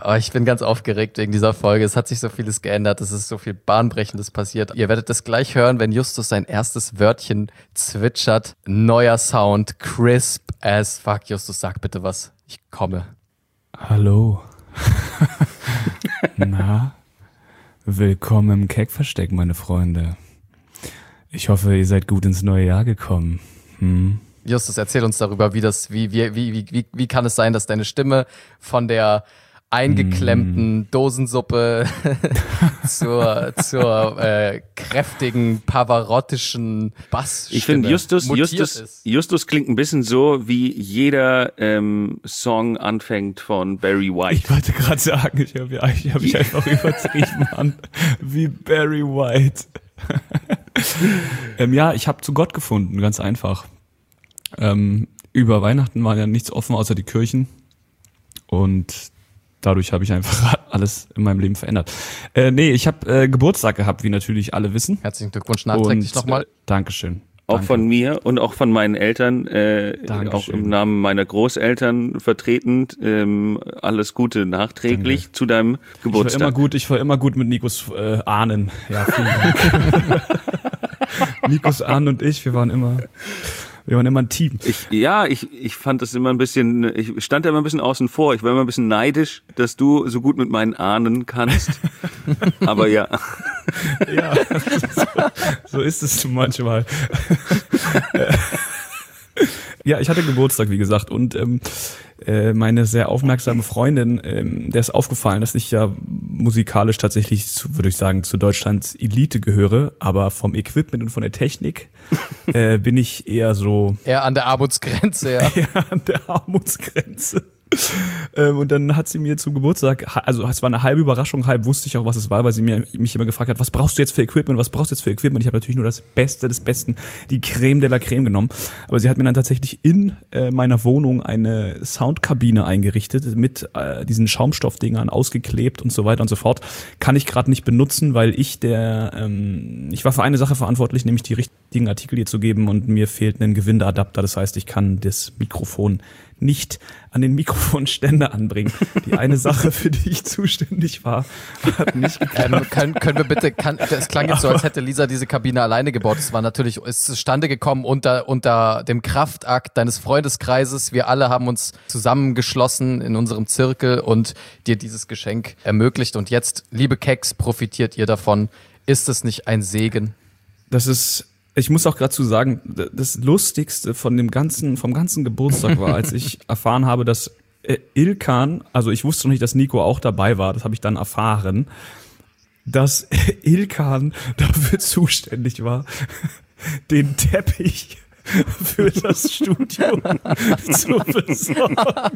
Oh, ich bin ganz aufgeregt wegen dieser Folge. Es hat sich so vieles geändert. Es ist so viel Bahnbrechendes passiert. Ihr werdet das gleich hören, wenn Justus sein erstes Wörtchen zwitschert. Neuer Sound, crisp as fuck. Justus, sag bitte was. Ich komme. Hallo. Na, willkommen im Keckversteck, meine Freunde. Ich hoffe, ihr seid gut ins neue Jahr gekommen. Justus, erzähl uns darüber, wie kann es sein, dass deine Stimme von der eingeklemmten Dosensuppe zur kräftigen pavarottischen Bassstimme. Ich finde, Justus klingt ein bisschen so, wie jeder Song anfängt von Barry White. Ich wollte gerade sagen, ich hab mich einfach übertrieben an, wie Barry White. Ja, ich habe zu Gott gefunden, ganz einfach. Über Weihnachten war ja nichts offen, außer die Kirchen. Und dadurch habe ich einfach alles in meinem Leben verändert. Ich habe Geburtstag gehabt, wie natürlich alle wissen. Herzlichen Glückwunsch nachträglich nochmal. Dankeschön. Auch Danke. von mir und auch von meinen Eltern, auch im Namen meiner Großeltern vertretend. Alles Gute nachträglich zu deinem Geburtstag. Ich war immer gut mit Nikos Ahnen. Ja, vielen Dank. Nikos Ahnen und wir waren immer ein Team. Ich fand das immer ein bisschen, ich stand da immer ein bisschen außen vor. Ich war immer ein bisschen neidisch, dass du so gut mit meinen Ahnen kannst. Aber ja. Ja, so ist es manchmal. Ja, ich hatte Geburtstag, wie gesagt, und meine sehr aufmerksame Freundin, der ist aufgefallen, dass ich ja musikalisch tatsächlich, würde ich sagen, zu Deutschlands Elite gehöre, aber vom Equipment und von der Technik bin ich eher so... Eher an der Armutsgrenze, ja. Eher an der Armutsgrenze. Und dann hat sie mir zum Geburtstag, also es war eine halbe Überraschung, halb wusste ich auch, was es war, weil sie mich immer gefragt hat, was brauchst du jetzt für Equipment, Ich habe natürlich nur das Beste des Besten, die Creme de la Creme genommen. Aber sie hat mir dann tatsächlich in meiner Wohnung eine Soundkabine eingerichtet, mit diesen Schaumstoffdingern ausgeklebt und so weiter und so fort. Kann ich gerade nicht benutzen, weil ich war für eine Sache verantwortlich, nämlich die richtigen Artikel hier zu geben, und mir fehlt ein Gewindeadapter. Das heißt, ich kann das Mikrofon nicht an den Mikrofonständer anbringen. Die eine Sache, für die ich zuständig war, hat nicht geklappt. Können wir bitte, es klang jetzt so, als hätte Lisa diese Kabine alleine gebaut. Es war natürlich, es ist zustande gekommen unter dem Kraftakt deines Freundeskreises. Wir alle haben uns zusammengeschlossen in unserem Zirkel und dir dieses Geschenk ermöglicht. Und jetzt, liebe Keks, profitiert ihr davon. Ist es nicht ein Segen? Ich muss auch gerade zu sagen, das Lustigste vom ganzen Geburtstag war, als ich erfahren habe, dass Ilkan, also ich wusste noch nicht, dass Nico auch dabei war, das habe ich dann erfahren, dass Ilkan dafür zuständig war, den Teppich für das Studio zu besorgen.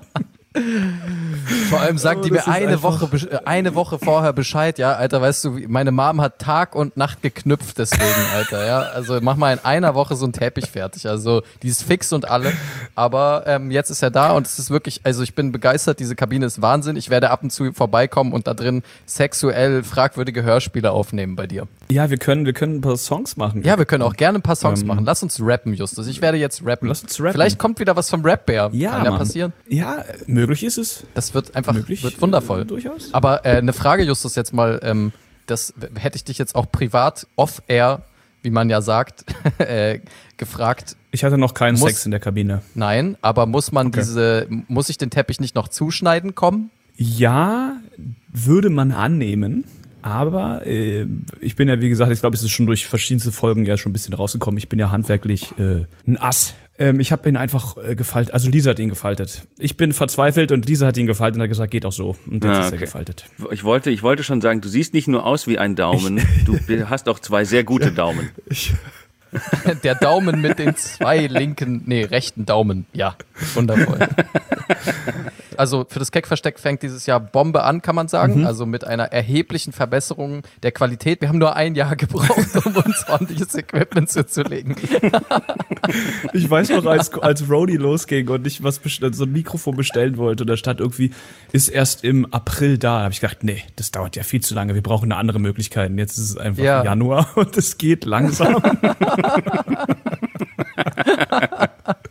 Vor allem sagt die mir eine Woche vorher Bescheid, ja, Alter, weißt du, meine Mom hat Tag und Nacht geknüpft deswegen, Alter, ja, also mach mal in einer Woche so einen Teppich fertig, also die ist fix und alle, aber jetzt ist er da und es ist wirklich, also ich bin begeistert, diese Kabine ist Wahnsinn, ich werde ab und zu vorbeikommen und da drin sexuell fragwürdige Hörspiele aufnehmen bei dir. Ja, wir können ein paar Songs machen. Ja, wir können auch gerne ein paar Songs machen, lass uns rappen, Justus, ich werde jetzt rappen. Lass uns rappen. Vielleicht kommt wieder was vom Rap-Bär, ja, kann ja Mann. passieren. Ja, möglich ist es. Das wird einfach wird wundervoll. Durchaus. Aber eine Frage, Justus, jetzt mal, das hätte ich dich jetzt auch privat off-air, wie man ja sagt, gefragt. Ich hatte noch keinen Sex in der Kabine. Nein, aber muss ich den Teppich nicht noch zuschneiden kommen? Ja, würde man annehmen. Aber ich bin ja, wie gesagt, ich glaube, es ist schon durch verschiedenste Folgen ja schon ein bisschen rausgekommen. Ich bin ja handwerklich ein Ass. Ich habe ihn einfach gefaltet, also Lisa hat ihn gefaltet. Ich bin verzweifelt und Lisa hat ihn gefaltet und hat gesagt, geht auch so. Und jetzt ist er gefaltet. Ich wollte schon sagen, du siehst nicht nur aus wie ein Daumen, du hast auch zwei sehr gute Daumen. Der Daumen mit den zwei rechten Daumen. Ja, wundervoll. Also für das Keckversteck fängt dieses Jahr Bombe an, kann man sagen. Also mit einer erheblichen Verbesserung der Qualität. Wir haben nur ein Jahr gebraucht, um uns ordentliches Equipment zuzulegen. Ich weiß noch, als Roadie losging und ich so ein Mikrofon bestellen wollte und da stand irgendwie, ist erst im April da. Da habe ich gedacht, nee, das dauert ja viel zu lange. Wir brauchen eine andere Möglichkeit. Und jetzt ist es einfach Januar und es geht langsam.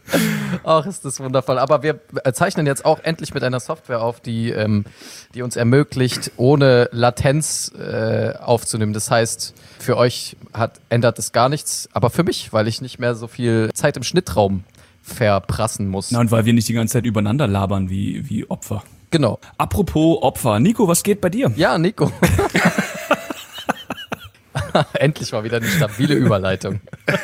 Ach, ist das wundervoll. Aber wir zeichnen jetzt auch endlich mit einer Software auf, die uns ermöglicht, ohne Latenz aufzunehmen. Das heißt, für euch ändert es gar nichts, aber für mich, weil ich nicht mehr so viel Zeit im Schnittraum verprassen muss. Na, und weil wir nicht die ganze Zeit übereinander labern wie Opfer. Genau. Apropos Opfer. Nico, was geht bei dir? Ja, Nico. Endlich mal wieder eine stabile Überleitung.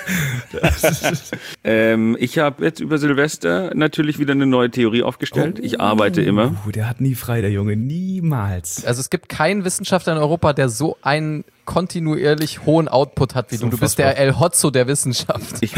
Ich habe jetzt über Silvester natürlich wieder eine neue Theorie aufgestellt. Ich arbeite immer. Der hat nie frei, der Junge. Niemals. Also es gibt keinen Wissenschaftler in Europa, der so einen kontinuierlich hohen Output hat wie du. Du bist der El Hotzo der Wissenschaft. Ich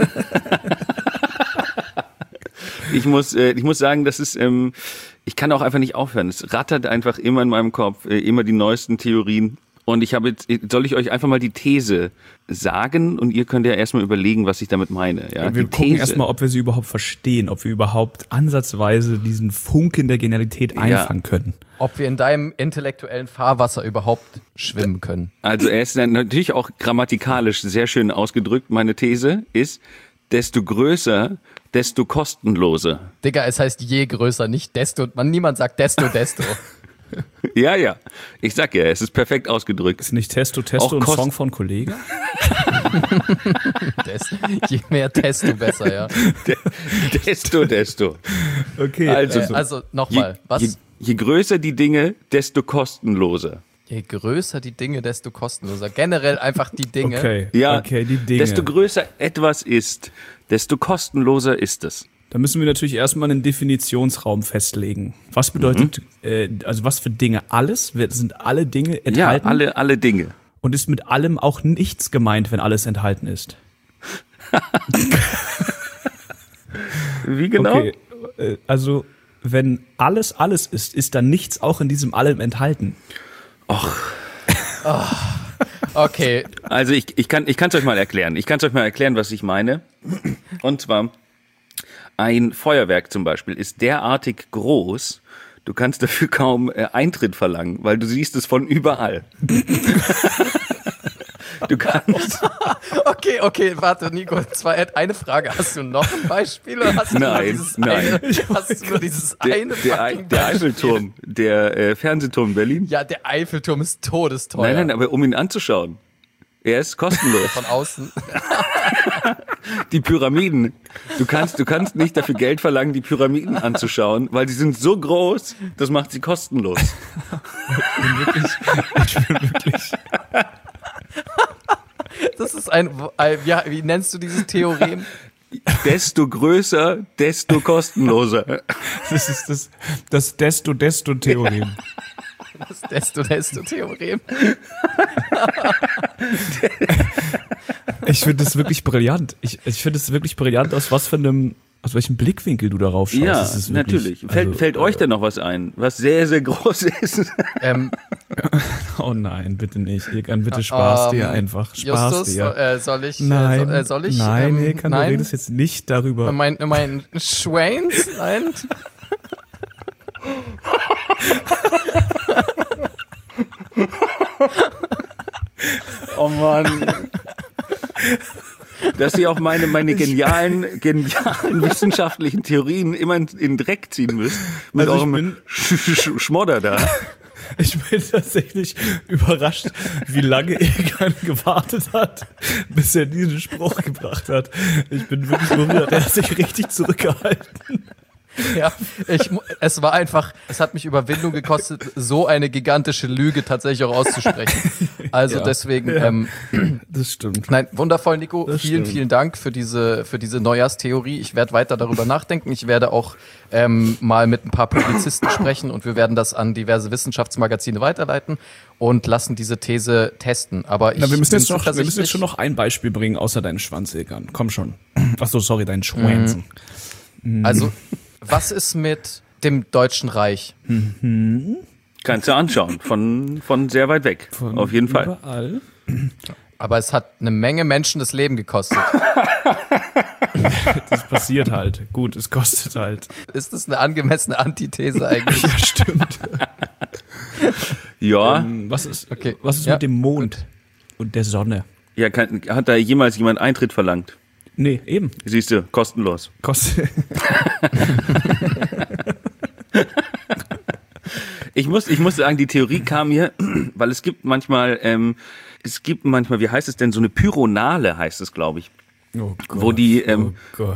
muss sagen, das ist, ich kann auch einfach nicht aufhören. Es rattert einfach immer in meinem Kopf, immer die neuesten Theorien. Und soll ich euch einfach mal die These sagen und ihr könnt ja erstmal überlegen, was ich damit meine. Ja? Wir gucken erstmal, ob wir sie überhaupt verstehen, ob wir überhaupt ansatzweise diesen Funken der Genialität einfangen können. Ob wir in deinem intellektuellen Fahrwasser überhaupt schwimmen können. Also er ist natürlich auch grammatikalisch sehr schön ausgedrückt. Meine These ist, desto größer, desto kostenloser. Digga, es heißt je größer, nicht desto. Niemand sagt desto. Ja. Ich sag ja, es ist perfekt ausgedrückt. Ist nicht Testo ein Song von Kollege? Je mehr Testo, besser, ja. Desto. Okay. Also nochmal, was? Je größer die Dinge, desto kostenloser. Je größer die Dinge, desto kostenloser. Generell einfach die Dinge. Okay, die Dinge. Desto größer etwas ist, desto kostenloser ist es. Da müssen wir natürlich erstmal einen Definitionsraum festlegen. Was bedeutet, also was für Dinge? Alles? Sind alle Dinge enthalten? Ja, alle Dinge. Und ist mit allem auch nichts gemeint, wenn alles enthalten ist? Wie genau? Okay, also wenn alles ist dann nichts auch in diesem allem enthalten? Och. Okay. Also ich kann es euch mal erklären. Ich kann es euch mal erklären, was ich meine. Und zwar, ein Feuerwerk zum Beispiel ist derartig groß, du kannst dafür kaum Eintritt verlangen, weil du siehst es von überall. Du kannst. Okay, warte, Nico, eine Frage. Hast du noch ein Beispiel oder hast du nein. nur dieses eine der Eiffelturm, der Fernsehturm in Berlin. Ja, der Eiffelturm ist todesteuer. Nein, aber um ihn anzuschauen. Er ist kostenlos. Von außen. Die Pyramiden. Du kannst nicht dafür Geld verlangen, die Pyramiden anzuschauen, weil die sind so groß, das macht sie kostenlos. Ich bin wirklich. Das ist wie nennst du dieses Theorem? Desto größer, desto kostenloser. Das ist das Desto-Theorem. Das Desto-Theorem. Ich finde das wirklich brillant. Ich finde es wirklich brillant, aus welchem Blickwinkel du darauf schaust. Ja, das ist wirklich, natürlich. Fällt euch denn noch was ein, was sehr, sehr groß ist? Oh nein, bitte nicht. Egan, bitte sparst dir einfach. Justus, soll ich? Nein, Nein, Egan, du redest jetzt nicht darüber. Mein Schwains? Nein. Oh Mann. Dass ihr auch meine genialen wissenschaftlichen Theorien immer in den Dreck ziehen müsst. Mit eurem Schmodder da. Ich bin tatsächlich überrascht, wie lange Egan gewartet hat, bis er diesen Spruch gebracht hat. Ich bin wirklich berührt. Er hat sich richtig zurückgehalten. Ja, es hat mich Überwindung gekostet, so eine gigantische Lüge tatsächlich auch auszusprechen. Also deswegen, das stimmt. Nein, wundervoll, Nico. Vielen Dank für diese Neujahrstheorie. Ich werde weiter darüber nachdenken. Ich werde auch mal mit ein paar Publizisten sprechen und wir werden das an diverse Wissenschaftsmagazine weiterleiten und lassen diese These testen. Aber wir müssen jetzt schon noch ein Beispiel bringen, außer deinen Schwanz, Egan. Komm schon. Achso, sorry, deinen Schwanzen. Also, was ist mit dem Deutschen Reich? Kannst du anschauen, von sehr weit weg, auf jeden Fall. Überall. Aber es hat eine Menge Menschen das Leben gekostet. Das passiert halt. Gut, es kostet halt. Ist das eine angemessene Antithese eigentlich? Ja, stimmt. Ja. Was ist mit dem Mond und der Sonne? Ja, hat da jemals jemand Eintritt verlangt? Nee, eben. Siehst du, kostenlos. Ich muss sagen, die Theorie kam mir, weil es gibt manchmal, wie heißt es denn, so eine Pyronale heißt es, glaube ich. Oh Gott, wo die, oh Gott.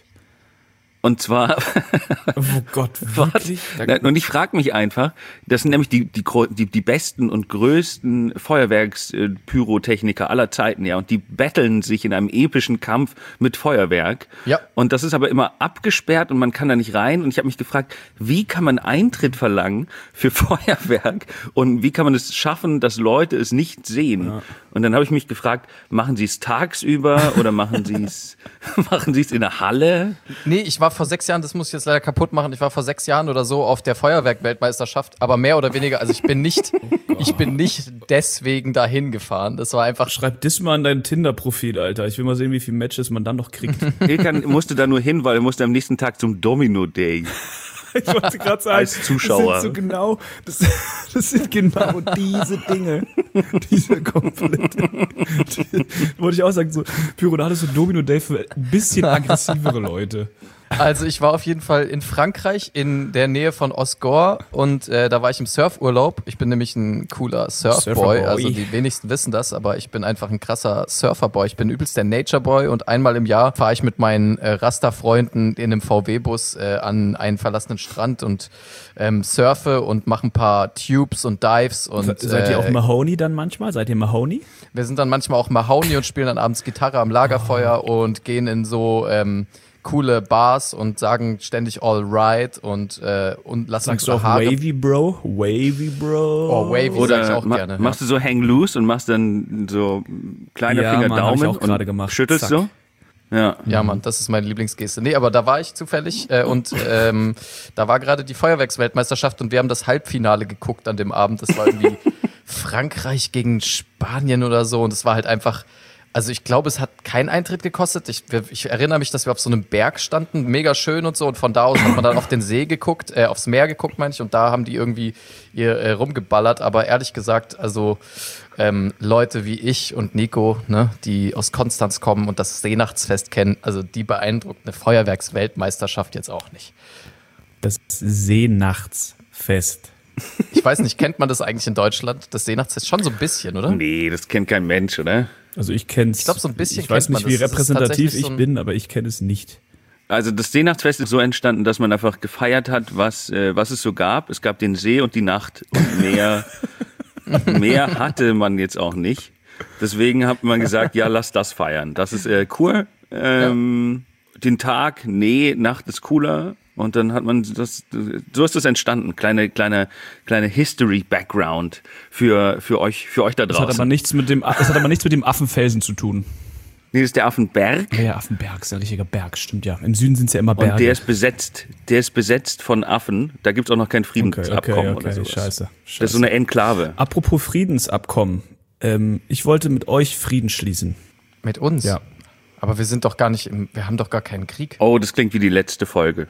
Und zwar, oh Gott, wirklich? Und ich frage mich einfach, das sind nämlich die besten und größten Feuerwerkspyrotechniker aller Zeiten, ja, und die betteln sich in einem epischen Kampf mit Feuerwerk. Ja. Und das ist aber immer abgesperrt und man kann da nicht rein. Und ich habe mich gefragt, wie kann man Eintritt verlangen für Feuerwerk und wie kann man es schaffen, dass Leute es nicht sehen? Ja. Und dann habe ich mich gefragt, machen sie es tagsüber oder machen sie es in der Halle? Nee, ich war vor 6 Jahren, das muss ich jetzt leider kaputt machen, ich war vor 6 Jahren oder so auf der Feuerwerk-Weltmeisterschaft, aber mehr oder weniger, also ich bin nicht deswegen dahin gefahren. Das war einfach. Schreib das mal an dein Tinder-Profil, Alter. Ich will mal sehen, wie viele Matches man dann noch kriegt. Ilkan musste da nur hin, weil er musste am nächsten Tag zum Domino-Day. Ich wollte gerade sagen, als Zuschauer. Das sind genau diese Dinge. Diese komplette. Wollte ich auch sagen, so Pyronale ist so Domino Day für ein bisschen aggressivere Leute. Also ich war auf jeden Fall in Frankreich in der Nähe von Osgore und da war ich im Surfurlaub. Ich bin nämlich ein cooler Surfboy, also die wenigsten wissen das, aber ich bin einfach ein krasser Surferboy. Ich bin übelst der Natureboy und einmal im Jahr fahre ich mit meinen Rasta-Freunden in einem VW-Bus an einen verlassenen Strand und surfe und mache ein paar Tubes und Dives. Und seid ihr auch Mahoney dann manchmal? Seid ihr Mahoney? Wir sind dann manchmal auch Mahoney und spielen dann abends Gitarre am Lagerfeuer und gehen in so coole Bars und sagen ständig all right und lassen Sagst uns du auch Haare. Wavy Bro? Wavy Bro? Oh, Wavy sag ich auch gerne. Machst du so Hang Loose und machst dann so kleiner Finger, Mann, Daumen hab ich auch gerade und gemacht. schüttelst Zack. so? Ja. Ja, Mann, das ist meine Lieblingsgeste. Nee, aber da war ich zufällig und da war gerade die Feuerwerksweltmeisterschaft und wir haben das Halbfinale geguckt an dem Abend. Das war irgendwie Frankreich gegen Spanien oder so und es war halt einfach. Also ich glaube, es hat keinen Eintritt gekostet. Ich erinnere mich, dass wir auf so einem Berg standen, mega schön und so. Und von da aus hat man dann auf den See geguckt, aufs Meer geguckt, meine ich. Und da haben die irgendwie rumgeballert. Aber ehrlich gesagt, also Leute wie ich und Nico, ne, die aus Konstanz kommen und das Seenachtsfest kennen, also die beeindruckt eine Feuerwerksweltmeisterschaft jetzt auch nicht. Das Seenachtsfest. Ich weiß nicht, kennt man das eigentlich in Deutschland? Das Seenachtsfest schon so ein bisschen, oder? Nee, das kennt kein Mensch, oder? Also ich kenn's. Ich glaube, so ein bisschen Ich weiß kennt nicht, man wie das. repräsentativ So ich bin, aber ich kenne es nicht. Also das Seenachtsfest ist so entstanden, dass man einfach gefeiert hat, was es so gab. Es gab den See und die Nacht und mehr hatte man jetzt auch nicht. Deswegen hat man gesagt, ja, lass das feiern. Das ist cool. Den Tag, nee, Nacht ist cooler. Und dann hat man so ist das entstanden. Kleine History-Background für euch da draußen. Das hat aber nichts mit dem Affenfelsen zu tun. Nee, das ist der Affenberg. Ja, Affenberg ist ein richtiger Berg, stimmt ja. Im Süden sind es ja immer Berge. Und der ist besetzt von Affen. Da gibt's auch noch kein Friedensabkommen oder sowas. Scheiße. Das ist so eine Enklave. Apropos Friedensabkommen. Ich wollte mit euch Frieden schließen. Mit uns? Ja. Aber wir sind doch wir haben doch gar keinen Krieg. Oh, das klingt wie die letzte Folge.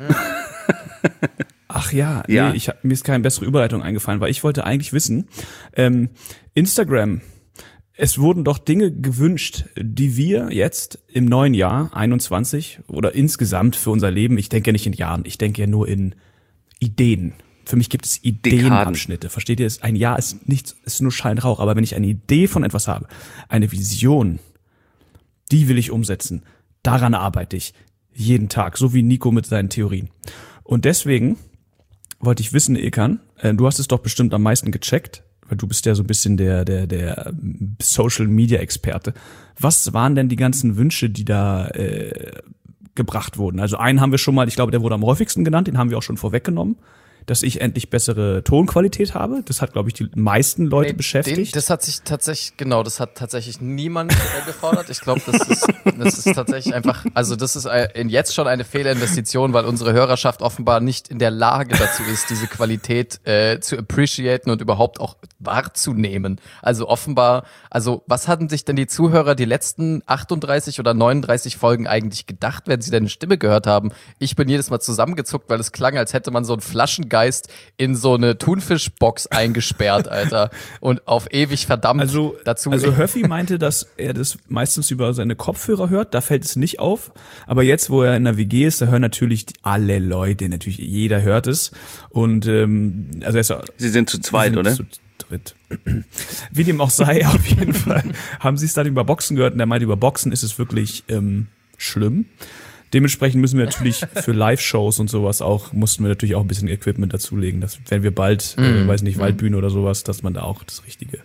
Ach ja, ja. Nee, mir ist keine bessere Überleitung eingefallen, weil ich wollte eigentlich wissen, Instagram, es wurden doch Dinge gewünscht, die wir jetzt im neuen Jahr 21 oder insgesamt für unser Leben, ich denke ja nicht in Jahren, ich denke ja nur in Ideen. Für mich gibt es Ideenabschnitte. Versteht ihr? Ein Jahr ist nichts, ist nur Schall und Rauch. Aber wenn ich eine Idee von etwas habe, eine Vision, die will ich umsetzen. Daran arbeite ich jeden Tag, so wie Nico mit seinen Theorien. Und deswegen wollte ich wissen, Ilkan, du hast es doch bestimmt am meisten gecheckt, weil du bist ja so ein bisschen der Social-Media-Experte. Was waren denn die ganzen Wünsche, die da gebracht wurden? Also einen haben wir schon mal, ich glaube, der wurde am häufigsten genannt, den haben wir auch schon vorweggenommen, dass ich endlich bessere Tonqualität habe. Das hat, glaube ich, die meisten Leute beschäftigt. Das hat tatsächlich niemand gefordert. Ich glaube, das ist tatsächlich einfach, also das ist jetzt schon eine Fehlerinvestition, weil unsere Hörerschaft offenbar nicht in der Lage dazu ist, diese Qualität zu appreciaten und überhaupt auch wahrzunehmen. Also offenbar, was hatten sich denn die Zuhörer die letzten 38 oder 39 Folgen eigentlich gedacht, wenn sie denn eine Stimme gehört haben? Ich bin jedes Mal zusammengezuckt, weil es klang, als hätte man so einen Flaschengeist Geist in so eine Thunfischbox eingesperrt, Alter. Und auf ewig verdammt dazu. Also Höffi meinte, dass er das meistens über seine Kopfhörer hört, da fällt es nicht auf. Aber jetzt, wo er in der WG ist, da hören natürlich alle Leute, natürlich jeder hört es. Und also Sie sind zu zweit, oder? Zu dritt. Wie dem auch sei, auf jeden Fall haben sie es dann über Boxen gehört und er meinte, über Boxen ist es wirklich schlimm. Dementsprechend müssen wir natürlich für Live-Shows und sowas mussten wir natürlich auch ein bisschen Equipment dazulegen, dass wenn wir bald, weiß nicht, Waldbühne oder sowas, dass man da auch das Richtige.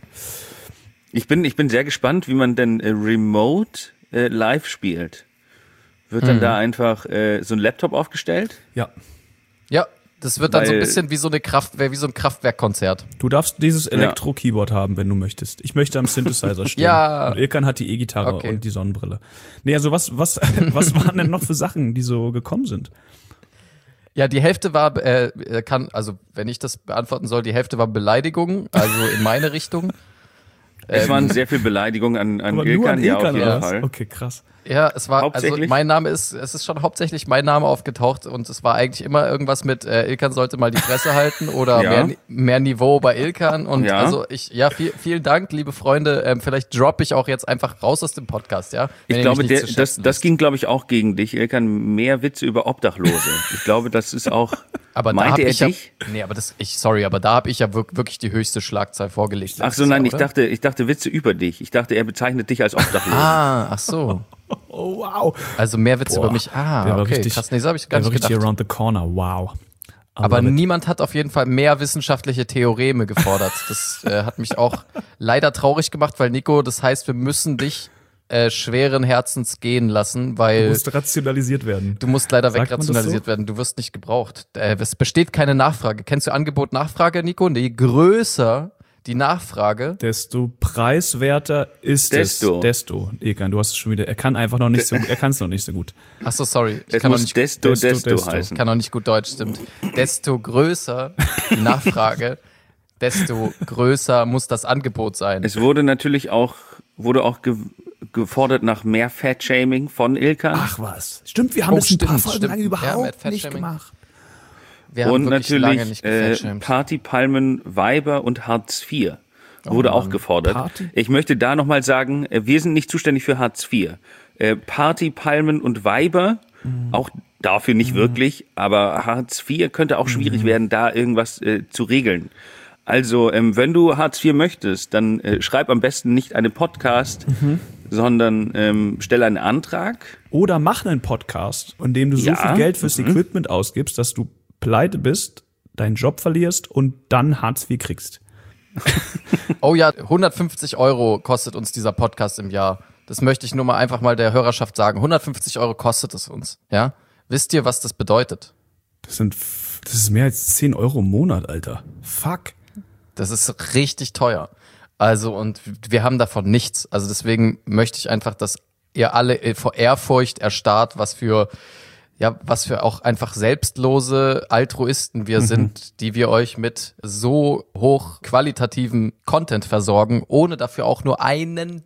Ich bin sehr gespannt, wie man denn remote live spielt. Wird dann da einfach so ein Laptop aufgestellt? Ja. Ja, das wird dann so ein bisschen wie so ein Kraftwerkkonzert. Du darfst dieses Elektro-Keyboard haben, wenn du möchtest. Ich möchte am Synthesizer stehen. Ja. Und Ilkan hat die E-Gitarre und die Sonnenbrille. Nee, also was waren denn noch für Sachen, die so gekommen sind? Ja, die Hälfte war, also wenn ich das beantworten soll, die Hälfte war Beleidigung, also in meine Richtung. Es waren sehr viel Beleidigungen an Ilkan, ja, auf jeden Fall. Okay, krass. Ja, es war, also es ist schon hauptsächlich mein Name aufgetaucht und es war eigentlich immer irgendwas mit Ilkan sollte mal die Fresse halten oder mehr Niveau bei Ilkan und also vielen Dank, liebe Freunde, vielleicht droppe ich auch jetzt einfach raus aus dem Podcast, ja. Ich glaube, das ging, glaube ich, auch gegen dich, Ilkan, mehr Witze über Obdachlose. Ich glaube, das ist auch, aber meinte er dich? Nee, aber aber da habe ich ja wirklich die höchste Schlagzahl vorgelegt. Ach so, nein, ich dachte Witze über dich. Ich dachte, er bezeichnet dich als Obdachlos. Ach so. Oh, wow. Also mehr Witze über mich. Okay, richtig, krass. Nee, so habe ich gar nicht gedacht. Richtig around the corner, wow. Aber niemand hat auf jeden Fall mehr wissenschaftliche Theoreme gefordert. Das hat mich auch leider traurig gemacht, weil Nico, das heißt, wir müssen dich schweren Herzens gehen lassen, weil... Du musst rationalisiert werden. Du musst leider wegrationalisiert werden. Du wirst nicht gebraucht. Es besteht keine Nachfrage. Kennst du Angebot, Nachfrage, Nico? Nee, größer die Nachfrage, desto preiswerter ist es. Desto. Egan, du hast es schon wieder. Er kann es noch nicht so gut. Ach so, sorry. Es kann muss desto heißen. Kann auch nicht gut Deutsch, stimmt. Desto größer die Nachfrage, desto größer muss das Angebot sein. Es wurde natürlich auch gefordert nach mehr Fat-Shaming von Ilkan. Ach was. Stimmt, wir haben das ein paar Folgen lang überhaupt nicht gemacht. Und natürlich Party, Palmen, Weiber und Hartz IV wurde auch gefordert. Party? Ich möchte da nochmal sagen, wir sind nicht zuständig für Hartz IV. Party, Palmen und Weiber, auch dafür nicht wirklich, aber Hartz IV könnte auch schwierig werden, da irgendwas zu regeln. Also, wenn du Hartz IV möchtest, dann schreib am besten nicht einen Podcast, sondern stell einen Antrag. Oder mach einen Podcast, in dem du so viel Geld fürs Equipment ausgibst, dass du pleite bist, deinen Job verlierst und dann Hartz IV kriegst. Oh ja, 150 € kostet uns dieser Podcast im Jahr. Das möchte ich nur mal einfach mal der Hörerschaft sagen. 150 € kostet es uns, ja? Wisst ihr, was das bedeutet? Das ist mehr als 10 € im Monat, Alter. Fuck. Das ist richtig teuer. Also, und wir haben davon nichts. Also deswegen möchte ich einfach, dass ihr alle vor Ehrfurcht erstarrt, was für auch einfach selbstlose Altruisten wir sind, die wir euch mit so hochqualitativen Content versorgen, ohne dafür auch nur ein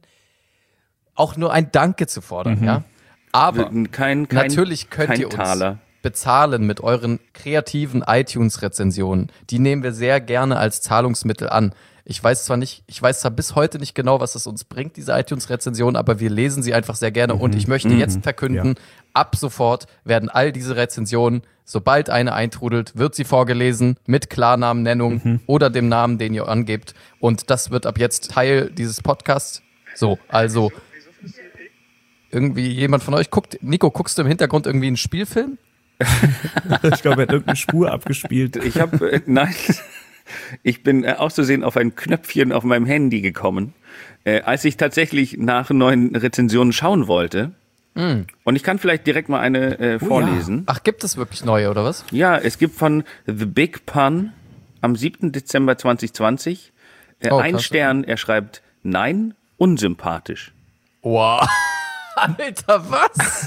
Danke zu fordern, ja. Aber natürlich könnt ihr uns bezahlen mit euren kreativen iTunes-Rezensionen. Die nehmen wir sehr gerne als Zahlungsmittel an. Ich weiß zwar bis heute nicht genau, was es uns bringt, diese iTunes-Rezensionen, aber wir lesen sie einfach sehr gerne und ich möchte jetzt verkünden, ab sofort werden all diese Rezensionen, sobald eine eintrudelt, wird sie vorgelesen mit Klarnamennennung oder dem Namen, den ihr angebt und das wird ab jetzt Teil dieses Podcasts. So, also irgendwie jemand von euch Nico, guckst du im Hintergrund irgendwie einen Spielfilm? Ich glaube, er hat irgendeine Spur abgespielt. Nein. Ich bin auszusehen auf ein Knöpfchen auf meinem Handy gekommen, als ich tatsächlich nach neuen Rezensionen schauen wollte. Und ich kann vielleicht direkt mal eine vorlesen. Ja. Ach, gibt es wirklich neue, oder was? Ja, es gibt von The Big Pun am 7. Dezember 2020 ein Stern, er schreibt, nein, unsympathisch. Wow. Alter, was?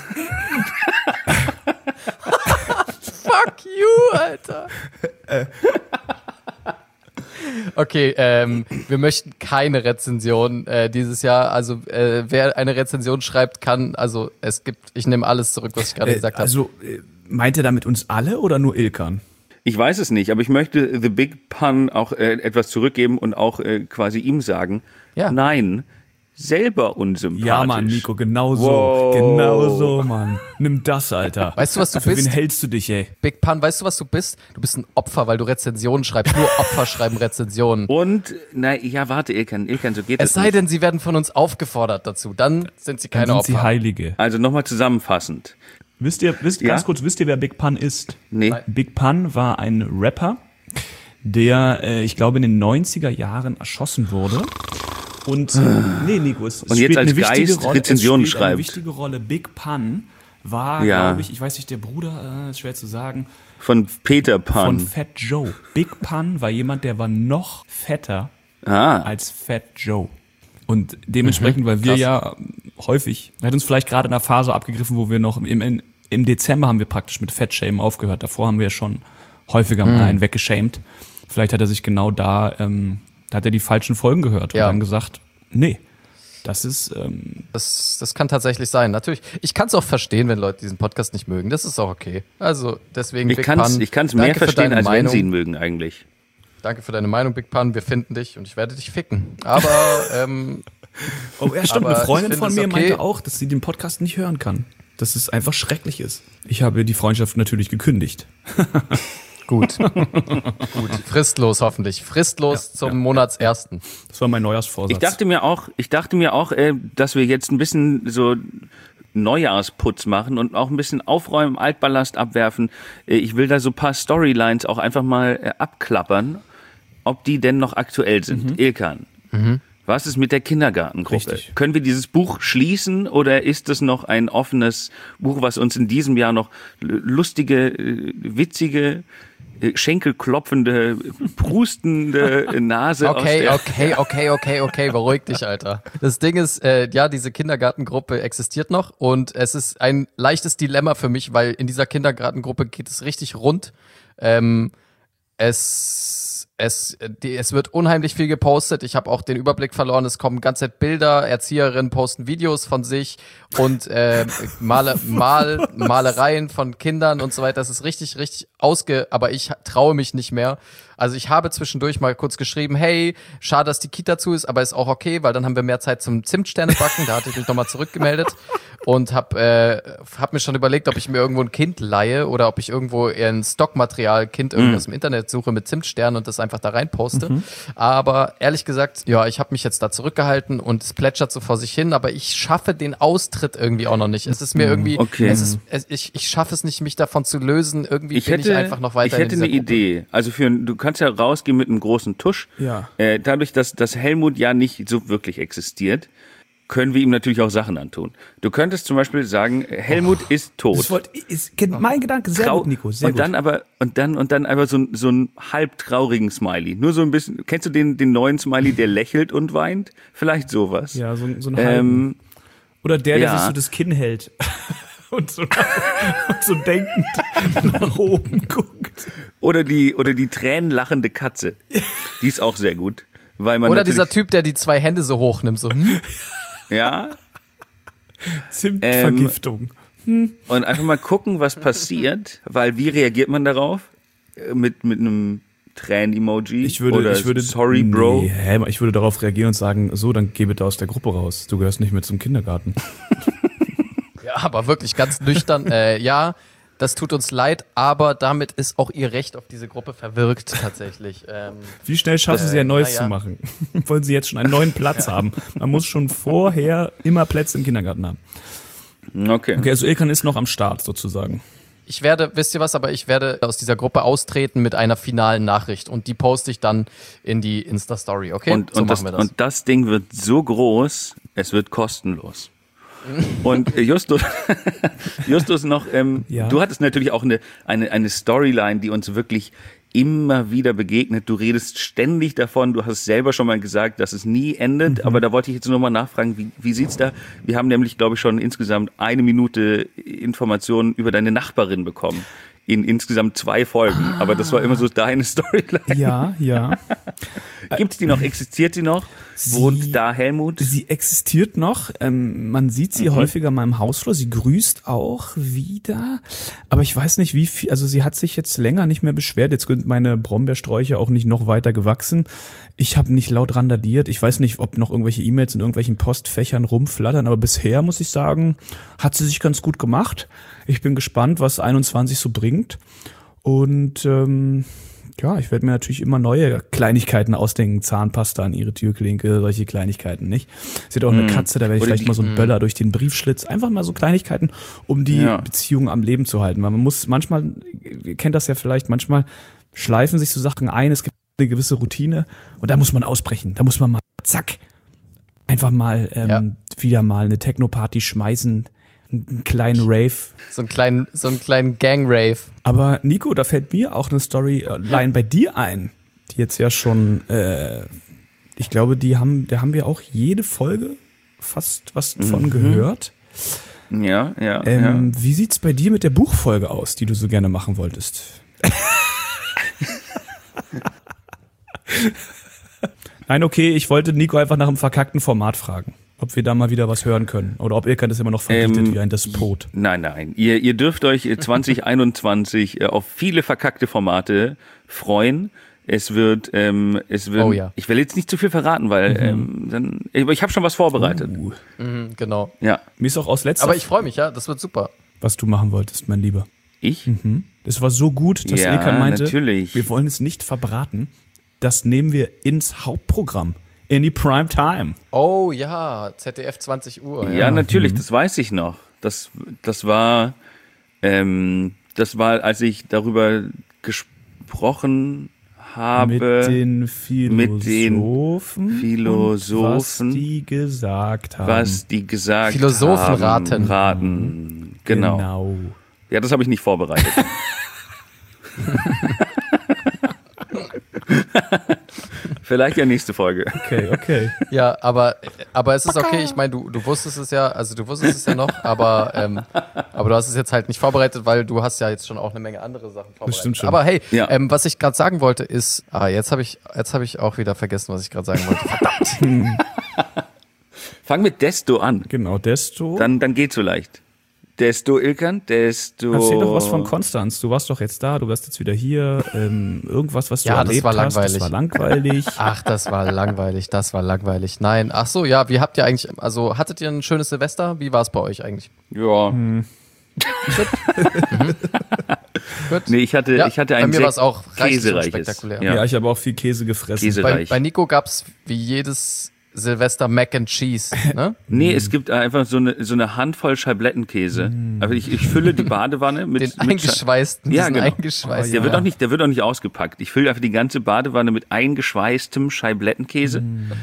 Fuck you, Alter. Okay, wir möchten keine Rezension dieses Jahr. Also wer eine Rezension schreibt, ich nehme alles zurück, was ich gerade gesagt habe. Also meint er damit uns alle oder nur Ilkan? Ich weiß es nicht, aber ich möchte The Big Pun auch etwas zurückgeben und auch quasi ihm sagen, nein, selber unsympathisch. Ja, Mann, Nico, genau so. Wow. Genau so, Mann. Nimm das, Alter. Weißt du, was du Für bist? wen hältst du dich, ey? Big Pun, weißt du, was du bist? Du bist ein Opfer, weil du Rezensionen schreibst. Nur Opfer schreiben Rezensionen. Und, warte, Ilkan, so geht Es das sei nicht. denn, sie werden von uns aufgefordert dazu. Dann sind sie keine Dann sind sie Opfer. Heilige. Also nochmal zusammenfassend. Ganz kurz, wisst ihr, wer Big Pun ist? Nee. Big Pun war ein Rapper, der, ich glaube, in den 90er Jahren erschossen wurde. Und, nee, Nico, es Und spielt jetzt als eine wichtige Geist Rolle. Rezensionen Es spielt eine schreibt. wichtige Rolle. Big Pun war, Ja. glaube ich weiß nicht, der Bruder, ist schwer zu sagen, Von Peter von Pan. Fat Joe. Big Pun war jemand, der war noch fetter Ah, als Fat Joe. Und dementsprechend, weil wir ja häufig, hat uns vielleicht gerade in einer Phase abgegriffen, wo wir noch im Dezember haben wir praktisch mit Fat-Shame aufgehört. Davor haben wir schon häufiger mal einen weggeshamed. Vielleicht hat er sich genau da hat er die falschen Folgen gehört und Ja. dann gesagt, nee, das ist, Das kann tatsächlich sein. Natürlich. Ich kann es auch verstehen, wenn Leute diesen Podcast nicht mögen. Das ist auch okay. Also deswegen ich Big kann's Pun. mehr Danke für verstehen, deine als wenn Meinung. sie ihn mögen eigentlich. Danke für deine Meinung, Big Pun. Wir finden dich und ich werde dich ficken. Aber oh ja, stimmt, Aber eine Freundin ich von finde mir es okay. meinte auch, dass sie den Podcast nicht hören kann. Dass es einfach schrecklich ist. Ich habe die Freundschaft natürlich gekündigt. gut. Gut. Fristlos hoffentlich. Fristlos zum Monatsersten. Das war mein Neujahrsvorsatz. Ich dachte mir auch, dass wir jetzt ein bisschen so Neujahrsputz machen und auch ein bisschen aufräumen, Altballast abwerfen. Ich will da so ein paar Storylines auch einfach mal abklappern, ob die denn noch aktuell sind. Ilkan, was ist mit der Kindergartengruppe? Richtig. Können wir dieses Buch schließen oder ist es noch ein offenes Buch, was uns in diesem Jahr noch lustige, witzige, schenkelklopfende, prustende Nase Okay, beruhig dich, Alter. Das Ding ist, diese Kindergartengruppe existiert noch und es ist ein leichtes Dilemma für mich, weil in dieser Kindergartengruppe geht es richtig rund. Es wird unheimlich viel gepostet. Ich habe auch den Überblick verloren. Es kommen ganze Zeit Bilder. Erzieherinnen posten Videos von sich und Malereien von Kindern und so weiter. Das ist richtig aber ich traue mich nicht mehr. Also ich habe zwischendurch mal kurz geschrieben, hey, schade, dass die Kita zu ist, aber ist auch okay, weil dann haben wir mehr Zeit zum Zimtsternebacken. Da hatte ich mich nochmal zurückgemeldet und hab mir schon überlegt, ob ich mir irgendwo ein Kind leihe oder ob ich irgendwo eher ein Stockmaterial Kind irgendwas im Internet suche mit Zimtsternen und das einfach da rein poste. Aber ehrlich gesagt, ja, ich habe mich jetzt da zurückgehalten und es plätschert so vor sich hin, aber ich schaffe den Austritt irgendwie auch noch nicht. Es ist mir irgendwie, Okay. ich schaffe es nicht, mich davon zu lösen. Irgendwie Ich bin ich einfach noch weiter hätte in dieser eine Gruppe. Idee. Also du kannst ja rausgehen mit einem großen Tusch. Ja. Dadurch, dass Helmut ja nicht so wirklich existiert, können wir ihm natürlich auch Sachen antun. Du könntest zum Beispiel sagen, Helmut ist tot. Mein Gedanke, sehr gut, Nico, sehr gut. Dann aber so einen halb traurigen Smiley. Nur so ein bisschen. Kennst du den neuen Smiley, der lächelt und weint? Vielleicht sowas. Ja, so ein halben. Oder der ja. sich so das Kinn hält. und so denkend nach oben guckt. Oder die tränenlachende Katze. Die ist auch sehr gut. Weil man Oder natürlich- dieser Typ, der die zwei Hände so hochnimmt, so, Ja. Zimtvergiftung. Und einfach mal gucken, was passiert, weil wie reagiert man darauf? Mit einem Tränen-Emoji? Ich würde, sorry, Bro. Nee, ich würde darauf reagieren und sagen, so, dann geh bitte aus der Gruppe raus. Du gehörst nicht mehr zum Kindergarten. ja, aber wirklich ganz nüchtern, ja, das tut uns leid, aber damit ist auch ihr Recht auf diese Gruppe verwirkt tatsächlich. Wie schnell schaffen Sie ein Neues naja. zu machen? Wollen Sie jetzt schon einen neuen Platz haben? Man muss schon vorher immer Plätze im Kindergarten haben. Okay. Okay, also Ilkan ist noch am Start sozusagen. Ich werde aus dieser Gruppe austreten mit einer finalen Nachricht und die poste ich dann in die Insta-Story, okay? Und das Ding wird so groß, es wird kostenlos. Und Justus noch, Ja. du hattest natürlich auch eine Storyline, die uns wirklich immer wieder begegnet. Du redest ständig davon, du hast selber schon mal gesagt, dass es nie endet, aber da wollte ich jetzt nochmal nachfragen, wie sieht's da? Wir haben nämlich, glaube ich, schon insgesamt 1 Minute Informationen über deine Nachbarin bekommen. In insgesamt 2 Folgen, aber das war immer so deine Storyline. Ja. Gibt's die noch? Existiert sie noch? Wohnt da Helmut? Sie existiert noch. Man sieht sie häufiger mal im Hausflur. Sie grüßt auch wieder. Aber ich weiß nicht, wie viel. Also sie hat sich jetzt länger nicht mehr beschwert. Jetzt sind meine Brombeersträucher auch nicht noch weiter gewachsen. Ich habe nicht laut randaliert. Ich weiß nicht, ob noch irgendwelche E-Mails in irgendwelchen Postfächern rumflattern. Aber bisher, muss ich sagen, hat sie sich ganz gut gemacht. Ich bin gespannt, was 21 so bringt. Und ja, ich werde mir natürlich immer neue Kleinigkeiten ausdenken. Zahnpasta an ihre Türklinke, solche Kleinigkeiten, nicht? Sie hat auch eine Katze, da werde ich vielleicht mal so einen Böller durch den Briefschlitz. Einfach mal so Kleinigkeiten, um die Beziehung am Leben zu halten. Weil man muss manchmal, ihr kennt das ja vielleicht, manchmal schleifen sich so Sachen ein, es gibt eine gewisse Routine und da muss man ausbrechen. Da muss man mal, zack, einfach mal wieder mal eine Techno-Party schmeißen, einen kleinen Rave. So einen kleinen Gang-Rave. Aber Nico, da fällt mir auch eine Storyline bei dir ein, die jetzt ja schon, ich glaube, da haben wir auch jede Folge fast was von gehört. Ja. Wie sieht's bei dir mit der Buchfolge aus, die du so gerne machen wolltest? Nein, okay, ich wollte Nico einfach nach einem verkackten Format fragen. Ob wir da mal wieder was hören können. Oder ob Ilkan das immer noch verbietet wie ein Despot. Nein. Ihr dürft euch 2021 auf viele verkackte Formate freuen. Es wird, Oh ja. Ich will jetzt nicht zu viel verraten, weil ich habe schon was vorbereitet. Genau. Ja. Mir ist auch aus letzter Aber ich freue mich, ja, das wird super. was du machen wolltest, mein Lieber. Ich? Das war so gut, dass Ja, Ilkan meinte, natürlich. wir wollen es nicht verbraten. Das nehmen wir ins Hauptprogramm. In die Primetime. Oh ja, ZDF 20 Uhr. Ja, natürlich, das weiß ich noch. Das war, als ich darüber gesprochen habe. Mit den Philosophen. Und was die gesagt haben. Philosophenraten. Raten. Genau. Ja, das habe ich nicht vorbereitet. Vielleicht ja nächste Folge. Okay. Ja, aber es ist okay. Ich meine, du wusstest es ja, noch, aber du hast es jetzt halt nicht vorbereitet, weil du hast ja jetzt schon auch eine Menge andere Sachen vorbereitet. Das stimmt schon. Aber hey, Ja. was ich gerade sagen wollte ist, jetzt habe ich auch wieder vergessen, was ich gerade sagen wollte. Verdammt. Fang mit Desto an. Genau, Desto. Dann geht's so leicht. Desto, Ilkan, Desto. Erzähl doch was von Konstanz. Du warst doch jetzt da, du warst jetzt wieder hier. Irgendwas, was du Ja, das erlebt war hast, langweilig. das war langweilig. Ach, das war langweilig. Nein, ach so, ja, wie habt ihr eigentlich, also hattet ihr ein schönes Silvester? Wie war es bei euch eigentlich? Ja. Gut. Nee, ich hatte Ja, ein bei mir sehr war es auch reichlich und käsereiches. spektakulär. Ja, ich habe auch viel Käse gefressen. Käsereich. Bei Nico gab's wie jedes Silvester Mac and Cheese, ne? Nee, es gibt einfach so eine Handvoll Scheiblettenkäse. Also ich fülle die Badewanne mit Den eingeschweißten, Ja, diesen genau. eingeschweißten. Der wird auch nicht ausgepackt. Ich fülle einfach die ganze Badewanne mit eingeschweißtem Scheiblettenkäse.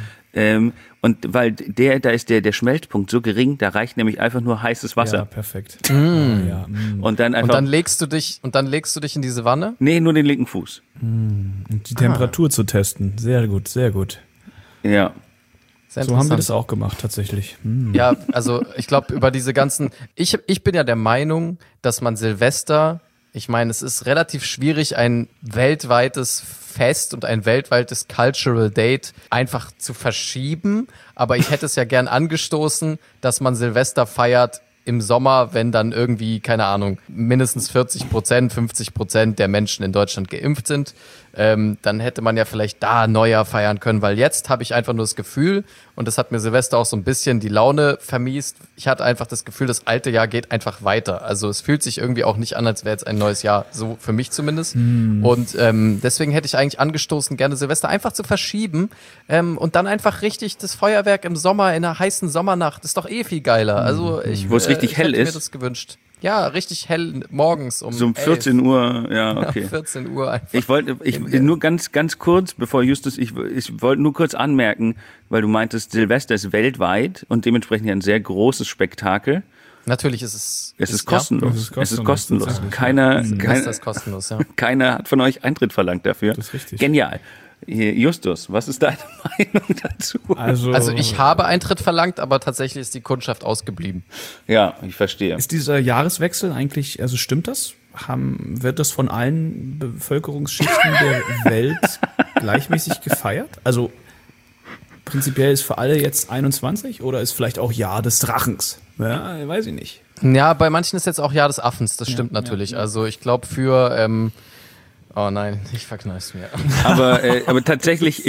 Und weil da ist der Schmelzpunkt so gering, da reicht nämlich einfach nur heißes Ja, Wasser. perfekt. Ja. Und dann Und einfach. dann legst du dich in diese Wanne. Nee, nur den linken Fuß. Und die Temperatur zu testen. Sehr gut, sehr gut. Ja. Sehr So haben wir interessant. das auch gemacht, tatsächlich. Ja, also ich glaube über diese ganzen, ich bin ja der Meinung, dass man Silvester, ich meine, es ist relativ schwierig, ein weltweites Fest und ein weltweites Cultural Date einfach zu verschieben, aber ich hätte es ja gern angestoßen, dass man Silvester feiert im Sommer, wenn dann irgendwie, keine Ahnung, mindestens 40%, 50% der Menschen in Deutschland geimpft sind, dann hätte man ja vielleicht da Neujahr feiern können, weil jetzt habe ich einfach nur das Gefühl, und das hat mir Silvester auch so ein bisschen die Laune vermiest, ich hatte einfach das Gefühl, das alte Jahr geht einfach weiter. Also es fühlt sich irgendwie auch nicht an, als wäre jetzt ein neues Jahr, so für mich zumindest. Und deswegen hätte ich eigentlich angestoßen, gerne Silvester einfach zu verschieben und dann einfach richtig das Feuerwerk im Sommer, in einer heißen Sommernacht, ist doch eh viel geiler. Also Wo es richtig hell hätte mir ist. das gewünscht. Ja, richtig hell morgens um So um 14 Uhr, ja, okay. Ja, 14 Uhr einfach. Ich wollte nur ganz kurz, bevor Justus, ich wollte nur kurz anmerken, weil du meintest, Silvester ist weltweit und dementsprechend ja ein sehr großes Spektakel. Natürlich ist es. Es ist kostenlos. Ja, Es ist kostenlos. tatsächlich. Silvester ist kostenlos, ja. Keiner hat von euch Eintritt verlangt dafür. Das ist richtig. Genial. Justus, was ist deine Meinung dazu? Also ich habe Eintritt verlangt, aber tatsächlich ist die Kundschaft ausgeblieben. Ja, ich verstehe. Ist dieser Jahreswechsel eigentlich, also stimmt das? wird das von allen Bevölkerungsschichten der Welt gleichmäßig gefeiert? Also prinzipiell ist für alle jetzt 21 oder ist vielleicht auch Jahr des Drachens? Ja, weiß ich nicht. Ja, bei manchen ist jetzt auch Jahr des Affens, das stimmt natürlich. Ja. Also ich glaube für, oh nein, ich verkneif's mir. Aber tatsächlich,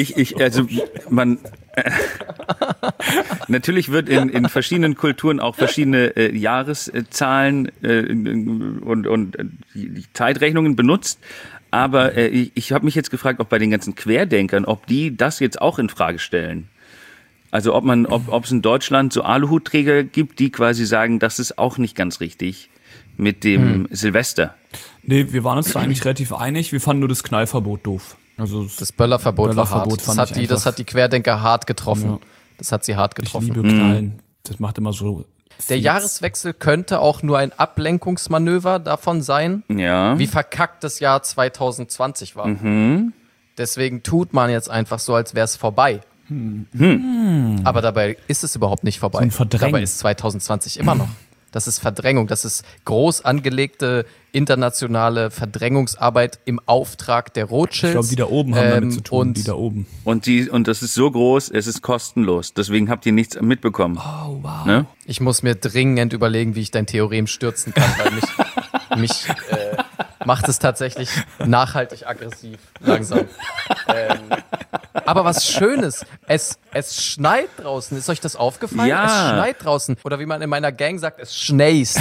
natürlich wird in verschiedenen Kulturen auch verschiedene Jahreszahlen und die Zeitrechnungen benutzt. Aber ich habe mich jetzt gefragt, ob bei den ganzen Querdenkern, ob die das jetzt auch in Frage stellen. Also ob es in Deutschland so Aluhutträger gibt, die quasi sagen, das ist auch nicht ganz richtig mit dem Silvester. Nee, wir waren uns da eigentlich relativ einig. Wir fanden nur das Knallverbot doof. Also das Böllerverbot war hart. Das hat die Querdenker hart getroffen. Ja. Das hat sie hart getroffen. Ich liebe Knallen. Das macht immer so... Der Jahreswechsel könnte auch nur ein Ablenkungsmanöver davon sein, wie verkackt das Jahr 2020 war. Deswegen tut man jetzt einfach so, als wäre es vorbei. Aber dabei ist es überhaupt nicht vorbei. Dabei ist 2020 immer noch. Das ist Verdrängung. Das ist groß angelegte internationale Verdrängungsarbeit im Auftrag der Rothschilds. Ich glaube, die da oben haben damit zu tun. Die da oben. Und das ist so groß, es ist kostenlos. Deswegen habt ihr nichts mitbekommen. Oh, wow. Ne? Ich muss mir dringend überlegen, wie ich dein Theorem stürzen kann, weil mich macht es tatsächlich nachhaltig aggressiv, langsam. Aber was Schönes, es schneit draußen. Ist euch das aufgefallen? Ja. Es schneit draußen. Oder wie man in meiner Gang sagt, es schnäst.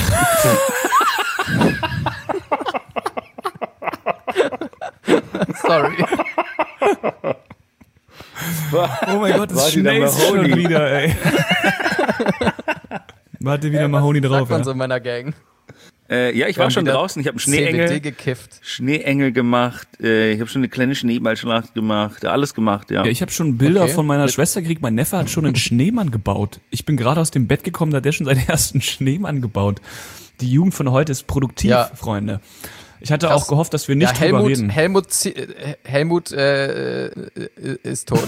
Sorry. Oh mein Gott, das schnäst schon wieder, ey. Warte wieder Mahoney drauf. Sagt man so in meiner Gang. Ja, ich war schon draußen. Ich habe einen CBD gekifft. Schneeengel gemacht. Ich habe schon eine kleine Schneeballschlacht gemacht. Alles gemacht, ja. Ja, ich habe schon Bilder von meiner Schwester gekriegt. Mein Neffe hat schon einen Schneemann gebaut. Ich bin gerade aus dem Bett gekommen, da hat der schon seinen ersten Schneemann gebaut. Die Jugend von heute ist produktiv, Freunde. Ich hatte auch gehofft, dass wir nicht drüber reden. Helmut ist tot.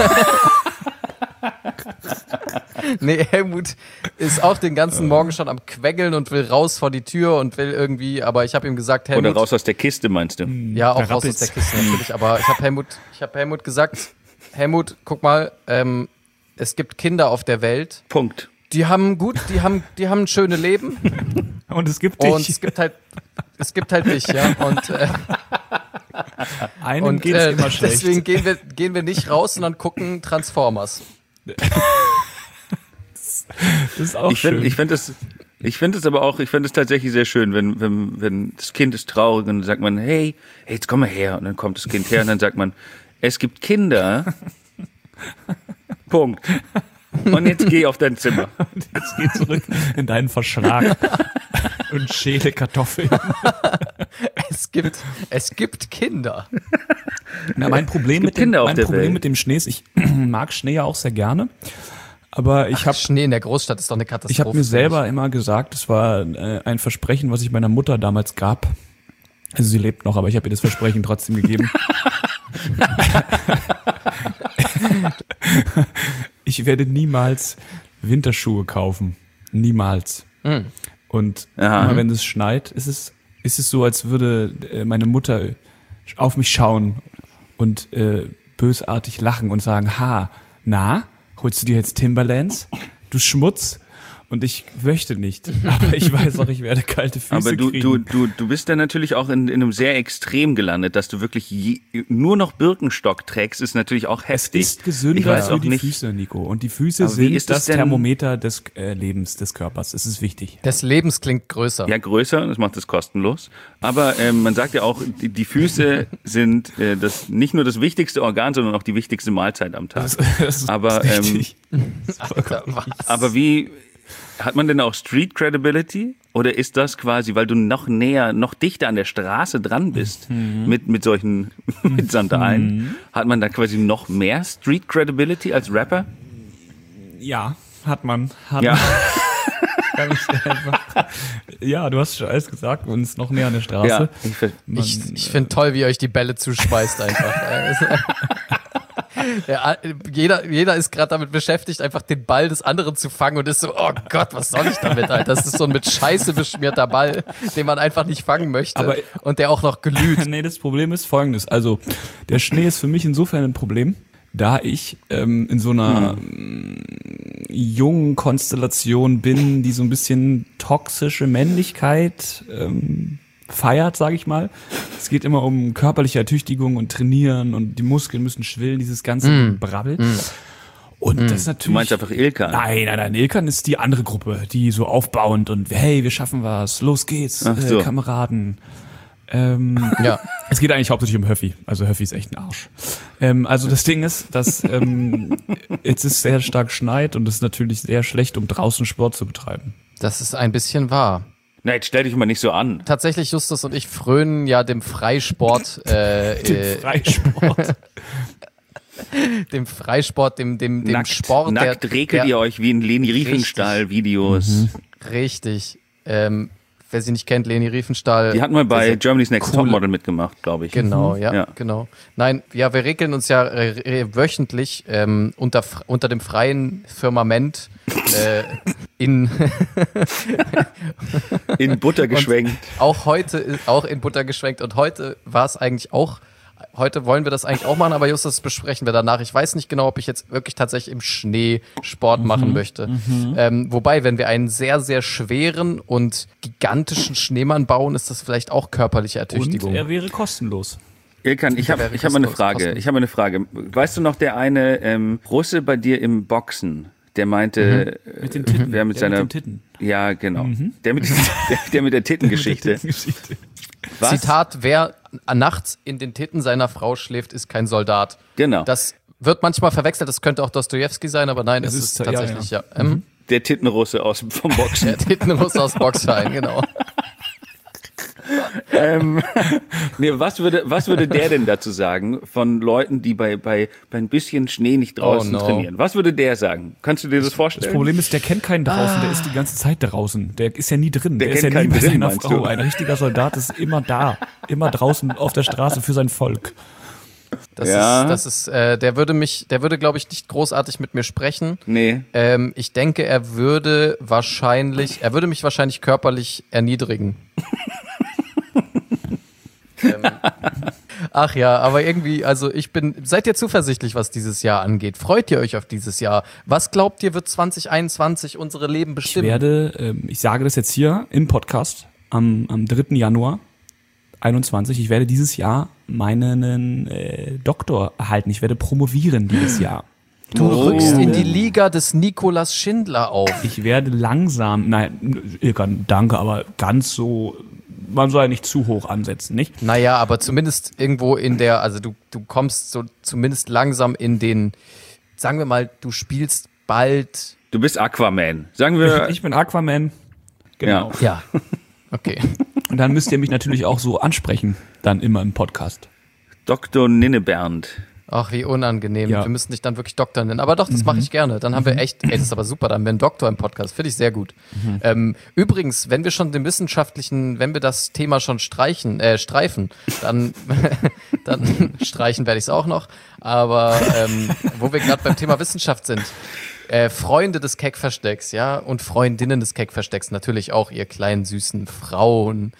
Nee, Helmut ist auch den ganzen Morgen schon am Quengeln und will raus vor die Tür und will irgendwie, aber ich habe ihm gesagt, Helmut... Oder raus aus der Kiste, meinst du? Ja, auch raus aus der Kiste natürlich, aber ich habe Helmut gesagt, Helmut, guck mal, es gibt Kinder auf der Welt. Punkt. Die haben ein schönes Leben. Und es gibt dich. Und es gibt halt dich, ja. Und einem geht's immer schlecht. Deswegen gehen wir nicht raus, sondern gucken Transformers. Das ist auch schön. Ich finde es tatsächlich sehr schön, wenn das Kind ist traurig und dann sagt man, hey, jetzt komm mal her. Und dann kommt das Kind her und dann sagt man, es gibt Kinder. Punkt. Und jetzt geh auf dein Zimmer. Und jetzt geh zurück in deinen Verschlag und schäle Kartoffeln. Es gibt Kinder. Na, mein Problem mit dem Schnee ist, ich mag Schnee ja auch sehr gerne. Aber Schnee in der Großstadt ist doch eine Katastrophe. Ich habe mir selber immer gesagt, es war ein Versprechen, was ich meiner Mutter damals gab. Also sie lebt noch, aber ich habe ihr das Versprechen trotzdem gegeben. Ich werde niemals Winterschuhe kaufen. Niemals. Und immer wenn es schneit, ist es so, als würde meine Mutter auf mich schauen und bösartig lachen und sagen, holst du dir jetzt Timberlands? Du Schmutz? Und ich möchte nicht. Aber ich weiß auch, ich werde kalte Füße kriegen. Du bist dann natürlich auch in einem sehr Extrem gelandet, dass du wirklich nur noch Birkenstock trägst, ist natürlich auch heftig. Es ist gesünder für die Füße, Nico. Und die Füße sind das Thermometer des Lebens, des Körpers. Es ist wichtig. Des Lebens klingt größer. Ja, größer, das macht es kostenlos. Aber man sagt ja auch, die Füße sind nicht nur das wichtigste Organ, sondern auch die wichtigste Mahlzeit am Tag. Das ist richtig. Aber wie... Hat man denn auch Street Credibility? Oder ist das quasi, weil du noch dichter an der Straße dran bist mit solchen mit Sandalen, hat man da quasi noch mehr Street Credibility als Rapper? Ja, hat man. Ja, du hast schon alles gesagt, man ist noch näher an der Straße. Ja, ich finde toll, wie ihr euch die Bälle zuschmeißt einfach. Ja, jeder ist gerade damit beschäftigt, einfach den Ball des anderen zu fangen und ist so, oh Gott, was soll ich damit, Alter? Das ist so ein mit Scheiße beschmierter Ball, den man einfach nicht fangen möchte und der auch noch glüht. Nee, das Problem ist folgendes. Also, der Schnee ist für mich insofern ein Problem, da ich in so einer jungen Konstellation bin, die so ein bisschen toxische Männlichkeit feiert, sage ich mal. Es geht immer um körperliche Ertüchtigung und Trainieren und die Muskeln müssen schwillen, dieses ganze Brabbel. Und das ist natürlich... Du meinst einfach Ilkan? Nein. Ilkan ist die andere Gruppe, die so aufbauend und hey, wir schaffen was, los geht's, so. Kameraden. Ja. Es geht eigentlich hauptsächlich um Höffi. Also Höffi ist echt ein Arsch. Also das Ding ist, dass jetzt ist sehr stark schneit und es ist natürlich sehr schlecht, um draußen Sport zu betreiben. Das ist ein bisschen wahr. Na, jetzt stell dich mal nicht so an. Tatsächlich, Justus und ich frönen ja dem Freisport. Dem Freisport. Dem Freisport, dem Nackt, Sport. nackt regelt ihr euch wie in Leni Riefenstahl-Videos. Richtig. Wer sie nicht kennt, Leni Riefenstahl. Die hat mal bei Germany's Next Topmodel mitgemacht, glaube ich. Genau, genau. Nein, ja, wir regeln uns ja wöchentlich unter dem freien Firmament in Butter geschwenkt. Auch in Butter geschwenkt. Und heute war es eigentlich auch. Heute wollen wir das eigentlich auch machen, aber Justus, das besprechen wir danach. Ich weiß nicht genau, ob ich jetzt wirklich tatsächlich im Schnee Sport machen möchte. Wobei, wenn wir einen sehr, sehr schweren und gigantischen Schneemann bauen, ist das vielleicht auch körperliche Ertüchtigung. Und er wäre kostenlos. Ilkan, ich hab mal eine Frage. Weißt du noch, der eine Russe bei dir im Boxen, der meinte, mit den Titten. Wer mit seiner, mit den Titten. Ja, genau. Der mit der Tittengeschichte. Was? Zitat, wer nachts in den Titten seiner Frau schläft, ist kein Soldat. Genau. Das wird manchmal verwechselt, das könnte auch Dostojewski sein, aber nein, es ist tatsächlich, ja. Der Tittenrusse vom Boxen. Der Tittenrusse aus Boxverein, genau. Nee, was würde der denn dazu sagen von Leuten, die bei ein bisschen Schnee nicht draußen trainieren? Was würde der sagen? Kannst du dir das vorstellen? Das Problem ist, der kennt keinen draußen, der ist die ganze Zeit draußen. Der ist ja nie drin. Der ist ja kennt nie bei keinen seiner drin, Frau. meinst du? Ein richtiger Soldat ist immer da. Immer draußen auf der Straße für sein Volk. Der würde, glaube ich, nicht großartig mit mir sprechen. Nee. Ich denke, er würde mich wahrscheinlich körperlich erniedrigen. Ach ja, aber irgendwie, also seid ihr zuversichtlich, was dieses Jahr angeht? Freut ihr euch auf dieses Jahr? Was glaubt ihr, wird 2021 unsere Leben bestimmen? Ich sage das jetzt hier im Podcast am 3. Januar 21, ich werde dieses Jahr meinen Doktor erhalten. Ich werde promovieren dieses Jahr. Du rückst in die Liga des Nikolaus Schindler auf. Ich werde langsam, nein, Ilkan, danke, aber ganz so, man soll ja nicht zu hoch ansetzen, nicht? Naja, aber zumindest irgendwo also du kommst so zumindest langsam in den, sagen wir mal, du spielst bald. Du bist Aquaman, sagen wir. Ich bin Aquaman, genau. Ja, okay. Und dann müsst ihr mich natürlich auch so ansprechen, dann immer im Podcast. Dr. Ninnebernd. Ach, wie unangenehm. Ja. Wir müssen dich dann wirklich Doktor nennen. Aber doch, das mache ich gerne. Dann haben wir echt, das ist aber super, dann haben wir einen Doktor im Podcast. Finde ich sehr gut. Übrigens, wenn wir schon wenn wir das Thema schon streifen, dann streichen werde ich es auch noch. Aber wo wir gerade beim Thema Wissenschaft sind, Freunde des Keckverstecks, ja, und Freundinnen des Keckverstecks natürlich auch, ihr kleinen süßen Frauen.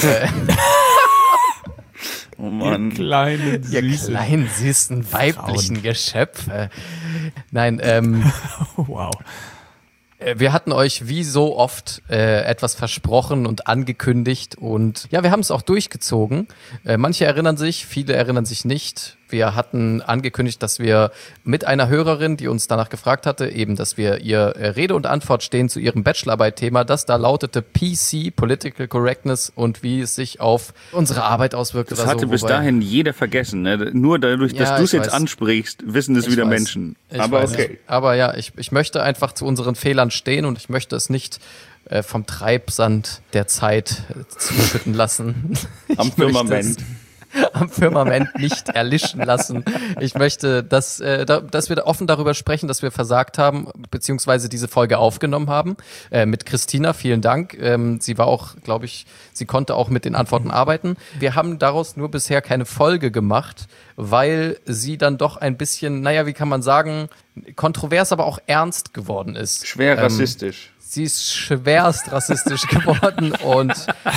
Oh Mann. Ihr kleinen süßen weiblichen Geschöpfe. Nein, Wow. wir hatten euch wie so oft etwas versprochen und angekündigt und ja, wir haben es auch durchgezogen. Manche erinnern sich, viele erinnern sich nicht. Wir hatten angekündigt, dass wir mit einer Hörerin, die uns danach gefragt hatte, eben, dass wir ihr Rede und Antwort stehen zu ihrem Bachelorarbeit-Thema, das da lautete PC, Political Correctness und wie es sich auf unsere Arbeit auswirkt. Das hatte bis dahin jeder vergessen. Ne? Nur dadurch, dass du es jetzt ansprichst, wissen es wieder Menschen. Aber okay. Aber ja, ich möchte einfach zu unseren Fehlern stehen und ich möchte es nicht vom Treibsand der Zeit zuschütten lassen. Am Firmament. am Firmament nicht erlischen lassen. Ich möchte, dass wir offen darüber sprechen, dass wir versagt haben, beziehungsweise diese Folge aufgenommen haben. Mit Christina, vielen Dank. Sie war auch, glaube ich, sie konnte auch mit den Antworten arbeiten. Wir haben daraus nur bisher keine Folge gemacht, weil sie dann doch ein bisschen, naja, wie kann man sagen, kontrovers, aber auch ernst geworden ist. Schwer rassistisch. Sie ist schwerst rassistisch geworden und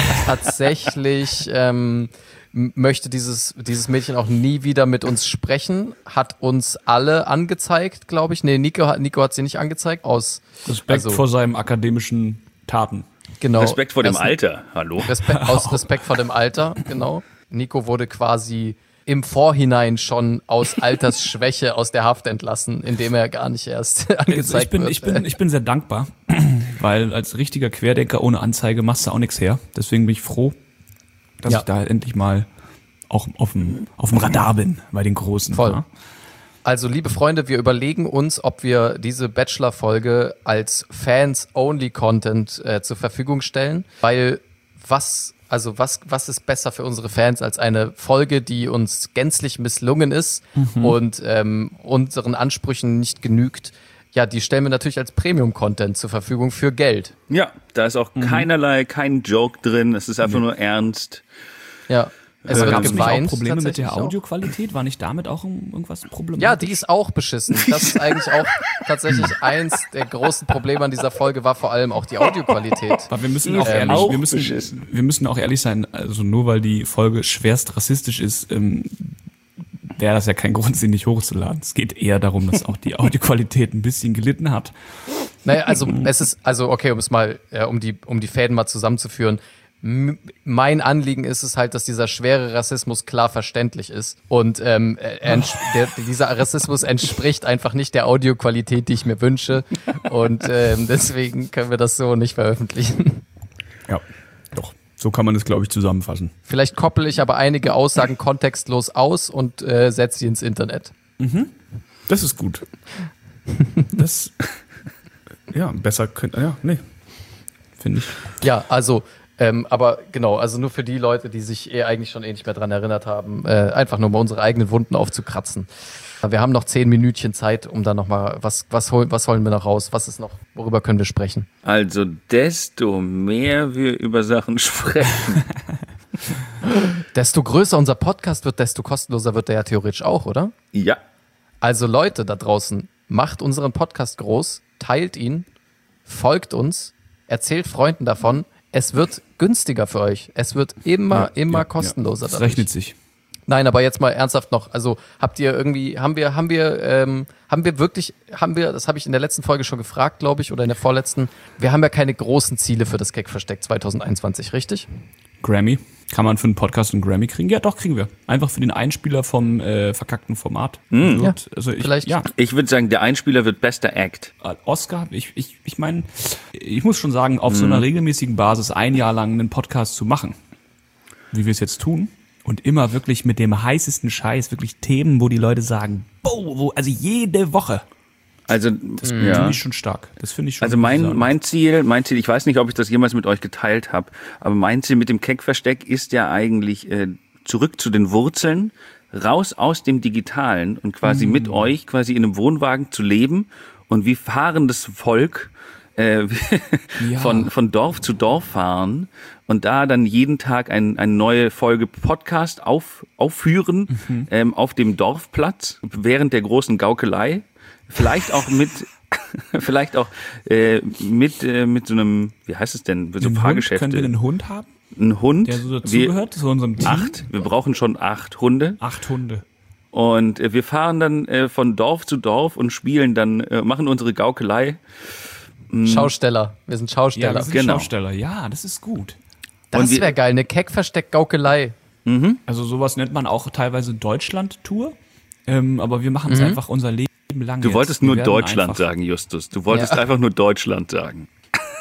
tatsächlich möchte dieses Mädchen auch nie wieder mit uns sprechen, hat uns alle angezeigt, glaube ich. Nee, Nico hat sie nicht angezeigt. Aus Respekt vor seinen akademischen Taten. Genau. Respekt vor dem Alter, hallo. Aus Respekt vor dem Alter, genau. Nico wurde quasi im Vorhinein schon aus Altersschwäche aus der Haft entlassen, indem er gar nicht erst angezeigt wird. Ich bin sehr dankbar, weil als richtiger Querdenker ohne Anzeige machst du auch nichts her. Deswegen bin ich froh, dass ich da endlich mal auch auf dem Radar bin bei den Großen. Voll. Ja? Also, liebe Freunde, wir überlegen uns, ob wir diese Bachelor-Folge als Fans-Only-Content zur Verfügung stellen, weil was ist besser für unsere Fans als eine Folge, die uns gänzlich misslungen ist und unseren Ansprüchen nicht genügt? Ja, die stellen wir natürlich als Premium-Content zur Verfügung für Geld. Ja, da ist auch kein Joke drin, es ist einfach nur ernst. Ja. Es wird Gab es nicht geweint. auch Probleme mit der Auch. Audioqualität? War nicht damit auch irgendwas problematisch? Ja, die ist auch beschissen. Das ist eigentlich auch tatsächlich eins der großen Probleme an dieser Folge, war vor allem auch die Audioqualität. Aber wir müssen auch wir müssen auch ehrlich sein, also nur weil die Folge schwerst rassistisch ist, wäre das ja kein Grund, sie nicht hochzuladen. Es geht eher darum, dass auch die Audioqualität ein bisschen gelitten hat. Naja, okay, um es mal, um die Fäden mal zusammenzuführen. Mein Anliegen ist es halt, dass dieser schwere Rassismus klar verständlich ist und dieser Rassismus entspricht einfach nicht der Audioqualität, die ich mir wünsche und deswegen können wir das so nicht veröffentlichen. Ja, doch. So kann man es, glaube ich, zusammenfassen. Vielleicht koppel ich aber einige Aussagen kontextlos aus und setze sie ins Internet. Das ist gut. Das, ja, besser könnte, finde ich. Ja, also aber genau, also nur für die Leute, die sich eigentlich schon nicht mehr dran erinnert haben, einfach nur mal unsere eigenen Wunden aufzukratzen. Wir haben noch 10 Minütchen Zeit, um dann nochmal, was holen wir noch raus? Was ist noch, worüber können wir sprechen? Also desto mehr wir über Sachen sprechen. Desto größer unser Podcast wird, desto kostenloser wird der ja theoretisch auch, oder? Ja. Also Leute da draußen, macht unseren Podcast groß, teilt ihn, folgt uns, erzählt Freunden davon. Es wird günstiger für euch. Es wird immer kostenloser. Das rechnet sich. Nein, aber jetzt mal ernsthaft noch. Also habt ihr irgendwie, das habe ich in der letzten Folge schon gefragt, glaube ich, oder in der vorletzten. Wir haben ja keine großen Ziele für das Gag-Versteck 2021, richtig? Grammy. Kann man für einen Podcast einen Grammy kriegen? Ja, doch, kriegen wir. Einfach für den Einspieler vom verkackten Format. Ja, vielleicht. Ich würde sagen, der Einspieler wird bester Act. Oscar, ich meine, ich muss schon sagen, auf so einer regelmäßigen Basis 1 Jahr lang einen Podcast zu machen, wie wir es jetzt tun, und immer wirklich mit dem heißesten Scheiß, wirklich Themen, wo die Leute sagen, also jede Woche. Also, das finde ich schon stark. Das finde ich schon. Also mein Ziel, ich weiß nicht, ob ich das jemals mit euch geteilt habe, aber mein Ziel mit dem Keck-Versteck ist ja eigentlich zurück zu den Wurzeln, raus aus dem Digitalen und quasi mit euch quasi in einem Wohnwagen zu leben und wie fahrendes Volk von Dorf zu Dorf fahren und da dann jeden Tag eine neue Folge Podcast aufführen auf dem Dorfplatz während der großen Gaukelei. Vielleicht auch mit so einem, wie heißt es denn, so Fahrgeschäfte. Können wir einen Hund haben? Ein Hund? Der so dazugehört zu unserem Team? 8. Wir brauchen schon 8 Hunde. 8 Hunde. Und wir fahren dann von Dorf zu Dorf und spielen dann, machen unsere Gaukelei. Schausteller. Wir sind Schausteller. Ja, wir sind Schausteller. Ja, das ist gut. Das wäre geil, eine Keck-Versteck-Gaukelei. Also sowas nennt man auch teilweise Deutschland-Tour. Aber wir machen es einfach unser Leben lang. Du wolltest nur Deutschland sagen, Justus. Du wolltest einfach nur Deutschland sagen.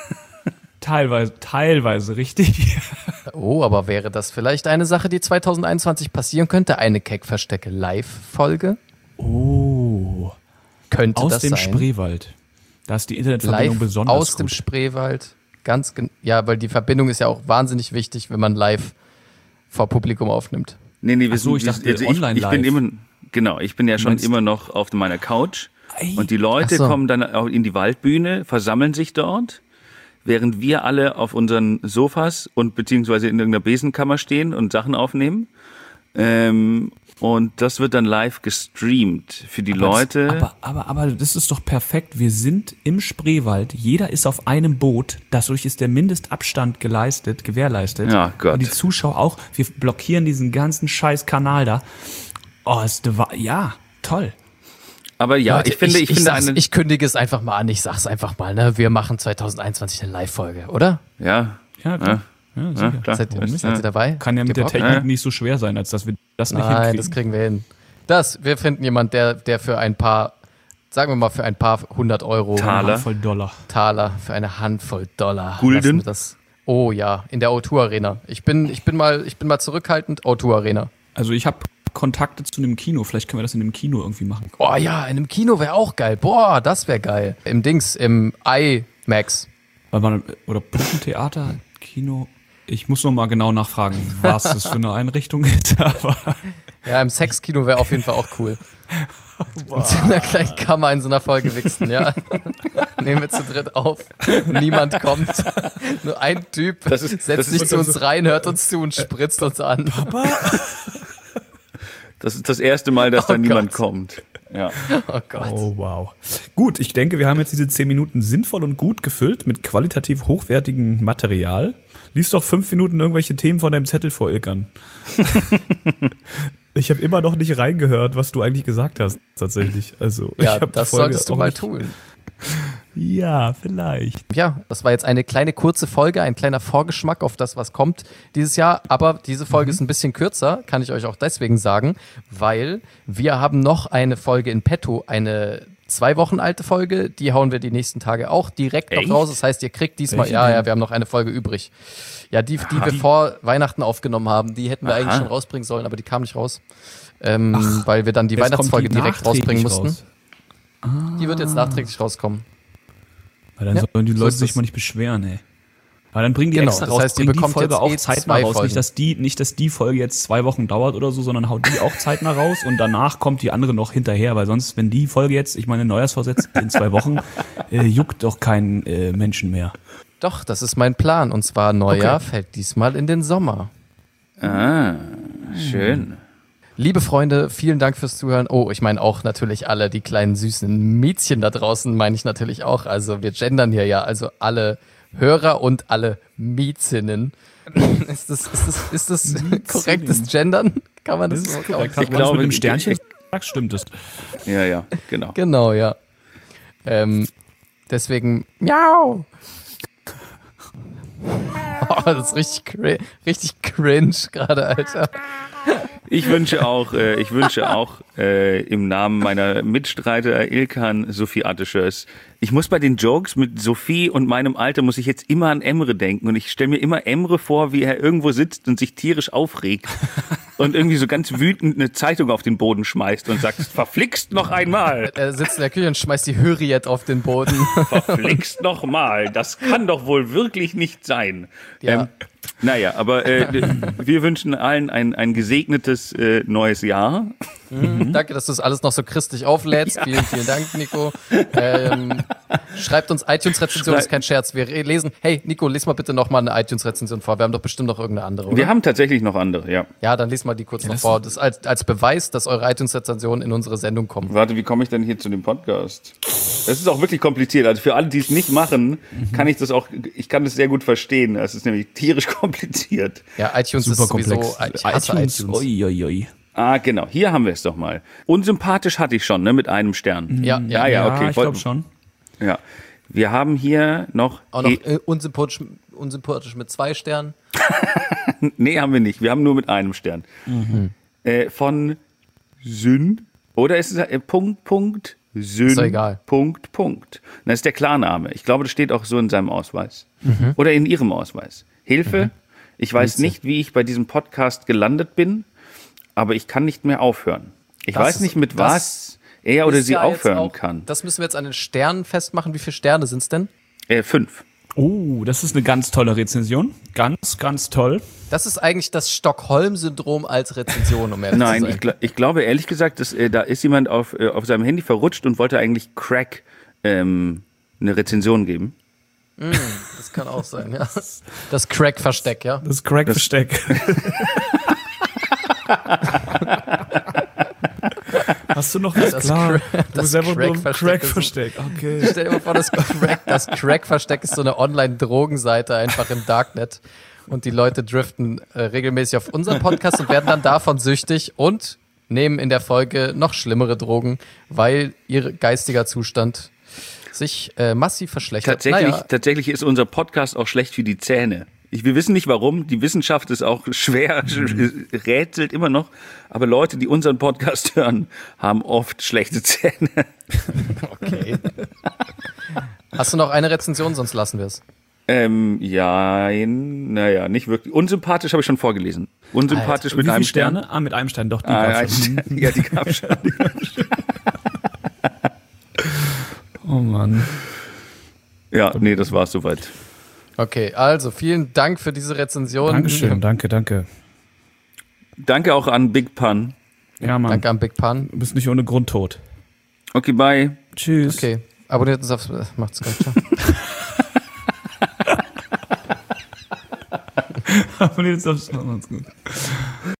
Teilweise richtig. Oh, aber wäre das vielleicht eine Sache, die 2021 passieren könnte? Eine Keck-Verstecke-Live-Folge? Oh. Könnte aus das dem sein? Spreewald. Da ist die Internetverbindung live besonders aus gut. Dem Spreewald. Ja, weil die Verbindung ist ja auch wahnsinnig wichtig, wenn man live vor Publikum aufnimmt. Nee, Ach so, ich dachte, online ich bin live. immer, genau, ich bin ja schon immer noch auf meiner Couch. Und die Leute kommen dann auch in die Waldbühne, versammeln sich dort, während wir alle auf unseren Sofas und beziehungsweise in irgendeiner Besenkammer stehen und Sachen aufnehmen. Und das wird dann live gestreamt für die Leute. Aber das ist doch perfekt. Wir sind im Spreewald. Jeder ist auf einem Boot. Dadurch ist der Mindestabstand gewährleistet. Ja, Gott. Und die Zuschauer auch. Wir blockieren diesen ganzen scheiß Kanal da. Oh, ja, toll. Aber ja, Leute, ich finde ich kündige es einfach mal an, ich sag's einfach mal, ne? Wir machen 2021 eine Live-Folge, oder? Ja, klar. Ja, sicher. klar. Seid ihr dabei? Kann ja mit der Technik nicht so schwer sein, als dass wir das nicht Nein, hinkriegen. das kriegen wir hin. Wir finden jemanden, der für ein paar, sagen wir mal für ein paar 100 Euro Taler. Voll Dollar. Taler, für eine Handvoll Dollar. Gulden? Lassen wir das. Oh ja, in der O2 Arena. Ich bin mal zurückhaltend, O2 Arena. Also ich habe Kontakte zu einem Kino. Vielleicht können wir das in einem Kino irgendwie machen. Oh ja, in einem Kino wäre auch geil. Boah, das wäre geil. Im IMAX. Oder Puppentheater, Kino. Ich muss noch mal genau nachfragen, was das für eine Einrichtung ist. Aber Ja, im Sexkino wäre auf jeden Fall auch cool. Und in einer kleinen Kammer in so einer Folge wichsen, ja. Nehmen wir zu dritt auf. Niemand kommt. Nur ein Typ setzt sich zu uns rein, hört uns zu und spritzt uns an. Papa? Das ist das erste Mal, dass da niemand kommt. Ja. Oh Gott. oh wow. Gut, ich denke, wir haben jetzt diese 10 Minuten sinnvoll und gut gefüllt mit qualitativ hochwertigem Material. Lies doch 5 Minuten irgendwelche Themen von deinem Zettel vor, Ilkan. Ich habe immer noch nicht reingehört, was du eigentlich gesagt hast, tatsächlich. Also, Ja, ich hab das die Folge solltest du auch mal nicht- tun. Ja, vielleicht. Ja, das war jetzt eine kleine kurze Folge, ein kleiner Vorgeschmack auf das, was kommt dieses Jahr. Aber diese Folge ist ein bisschen kürzer, kann ich euch auch deswegen sagen, weil wir haben noch eine Folge in petto, eine 2 Wochen alte Folge. Die hauen wir die nächsten Tage auch direkt noch Echt? raus. Das heißt, ihr kriegt diesmal, Welche ja, denn? wir haben noch eine Folge übrig. Ja, die wir vor Weihnachten aufgenommen haben, die hätten wir eigentlich schon rausbringen sollen, aber die kam nicht raus. Weil wir dann die Jetzt Weihnachtsfolge kommt die direkt rausbringen nachträglich mussten. raus. Die wird jetzt nachträglich rauskommen. Weil dann Ja, sollen die so Leute ist sich das. mal nicht beschweren, ey. Weil dann bringen die Genau, extra das raus, heißt, ihr bringen die bekommt Folge jetzt auch eh zeitnah 2 raus. Folgen. Nicht, dass die Folge jetzt 2 Wochen dauert oder so, sondern haut die auch zeitnah raus und danach kommt die andere noch hinterher, weil sonst, wenn die Folge jetzt, ich meine, Neujahrsvorsatz in 2 Wochen, juckt doch keinen Menschen mehr. Doch, das ist mein Plan. Und zwar Neujahr fällt diesmal in den Sommer. Schön. Liebe Freunde, vielen Dank fürs Zuhören. Oh, ich meine auch natürlich alle, die kleinen süßen Mädchen da draußen, meine ich natürlich auch. Also wir gendern hier ja, also alle Hörer und alle Mädchen. Ist das korrektes Gendern? Kann man das so korrekt. Ich Wenn du glaube, mit dem Sternchen sagst, stimmt es. Ja, genau. Genau, ja. Deswegen, miau. Oh, das ist richtig cringe gerade, Alter. Ich wünsche auch im Namen meiner Mitstreiter Ilkan Sophie Arteschös. Ich muss bei den Jokes mit Sophie und meinem Alter muss ich jetzt immer an Emre denken und ich stelle mir immer Emre vor, wie er irgendwo sitzt und sich tierisch aufregt und irgendwie so ganz wütend eine Zeitung auf den Boden schmeißt und sagt, verflixt noch einmal, Er sitzt in der Küche und schmeißt die Hürriyet auf den Boden. verflixt noch mal, das kann doch wohl wirklich nicht sein. Ja. Naja, aber wir wünschen allen ein gesegnetes neues Jahr. Danke, dass du das alles noch so christlich auflädst. Ja. Vielen Dank, Nico. Schreibt uns iTunes-Rezension, ist kein Scherz. Wir lesen, hey Nico, lies mal bitte noch mal eine iTunes-Rezension vor. Wir haben doch bestimmt noch irgendeine andere, oder? Wir haben tatsächlich noch andere, ja. Ja, dann lies mal die kurz noch vor. Das als Beweis, dass eure iTunes-Rezensionen in unsere Sendung kommen. Warte, wie komme ich denn hier zu dem Podcast? Das ist auch wirklich kompliziert. Also für alle, die es nicht machen, ich kann das sehr gut verstehen. Es ist nämlich tierisch kompliziert. Ja, iTunes Super ist sowieso, komplex. ich hasse iTunes. Oi. Ah, genau. Hier haben wir es doch mal. Unsympathisch hatte ich schon, ne, mit einem Stern. Ja, okay. Ich glaube schon. Ja. Wir haben hier noch... Auch noch unsympathisch mit 2 Sternen. Nee, haben wir nicht. Wir haben nur mit einem Stern. Von Syn. Oder ist es Punkt, Syn. Ist doch egal. Punkt. Das ist der Klarname. Ich glaube, das steht auch so in seinem Ausweis. Oder in Ihrem Ausweis. Hilfe. Ich weiß nicht, wie ich bei diesem Podcast gelandet bin, aber ich kann nicht mehr aufhören. Ich weiß nicht, mit was er oder ist sie ja jetzt aufhören auch, kann. Das müssen wir jetzt an den Sternen festmachen. Wie viele Sterne sind es denn? 5. Oh, das ist eine ganz tolle Rezension. Ganz, ganz toll. Das ist eigentlich das Stockholm-Syndrom als Rezension, um ehrlich zu sein. Nein, ich glaube ehrlich gesagt, dass, da ist jemand auf seinem Handy verrutscht und wollte eigentlich Crack eine Rezension geben. Das kann auch sein, ja. Das Crack-Versteck, ja. Das Crack-Versteck. Hast du noch was? Klar. Du bist einfach nur ein Crack-Versteck. Okay. Stell dir mal vor, das Crack-Versteck ist so eine Online-Drogenseite einfach im Darknet. Und die Leute driften regelmäßig auf unseren Podcast und werden dann davon süchtig und nehmen in der Folge noch schlimmere Drogen, weil ihr geistiger Zustand sich massiv verschlechtert. Tatsächlich ist unser Podcast auch schlecht für die Zähne. Wir wissen nicht warum, die Wissenschaft ist auch schwer, rätselt immer noch, aber Leute, die unseren Podcast hören, haben oft schlechte Zähne. Okay. Hast du noch eine Rezension, sonst lassen wir es. Naja, nicht wirklich. Unsympathisch habe ich schon vorgelesen. Unsympathisch mit einem Stern. Sterne? Mit einem Stern, doch. Die gab's schon. Ja, die gab schon. Oh Mann. Ja, nee, das war's soweit. Okay, also vielen Dank für diese Rezension. Dankeschön, danke. Danke auch an Big Pun. Ja, Mann. Danke an Big Pun. Du bist nicht ohne Grund tot. Okay, bye. Tschüss. Okay, abonniert uns auf... Macht's gut, ciao. Abonniert uns auf... Macht's gut.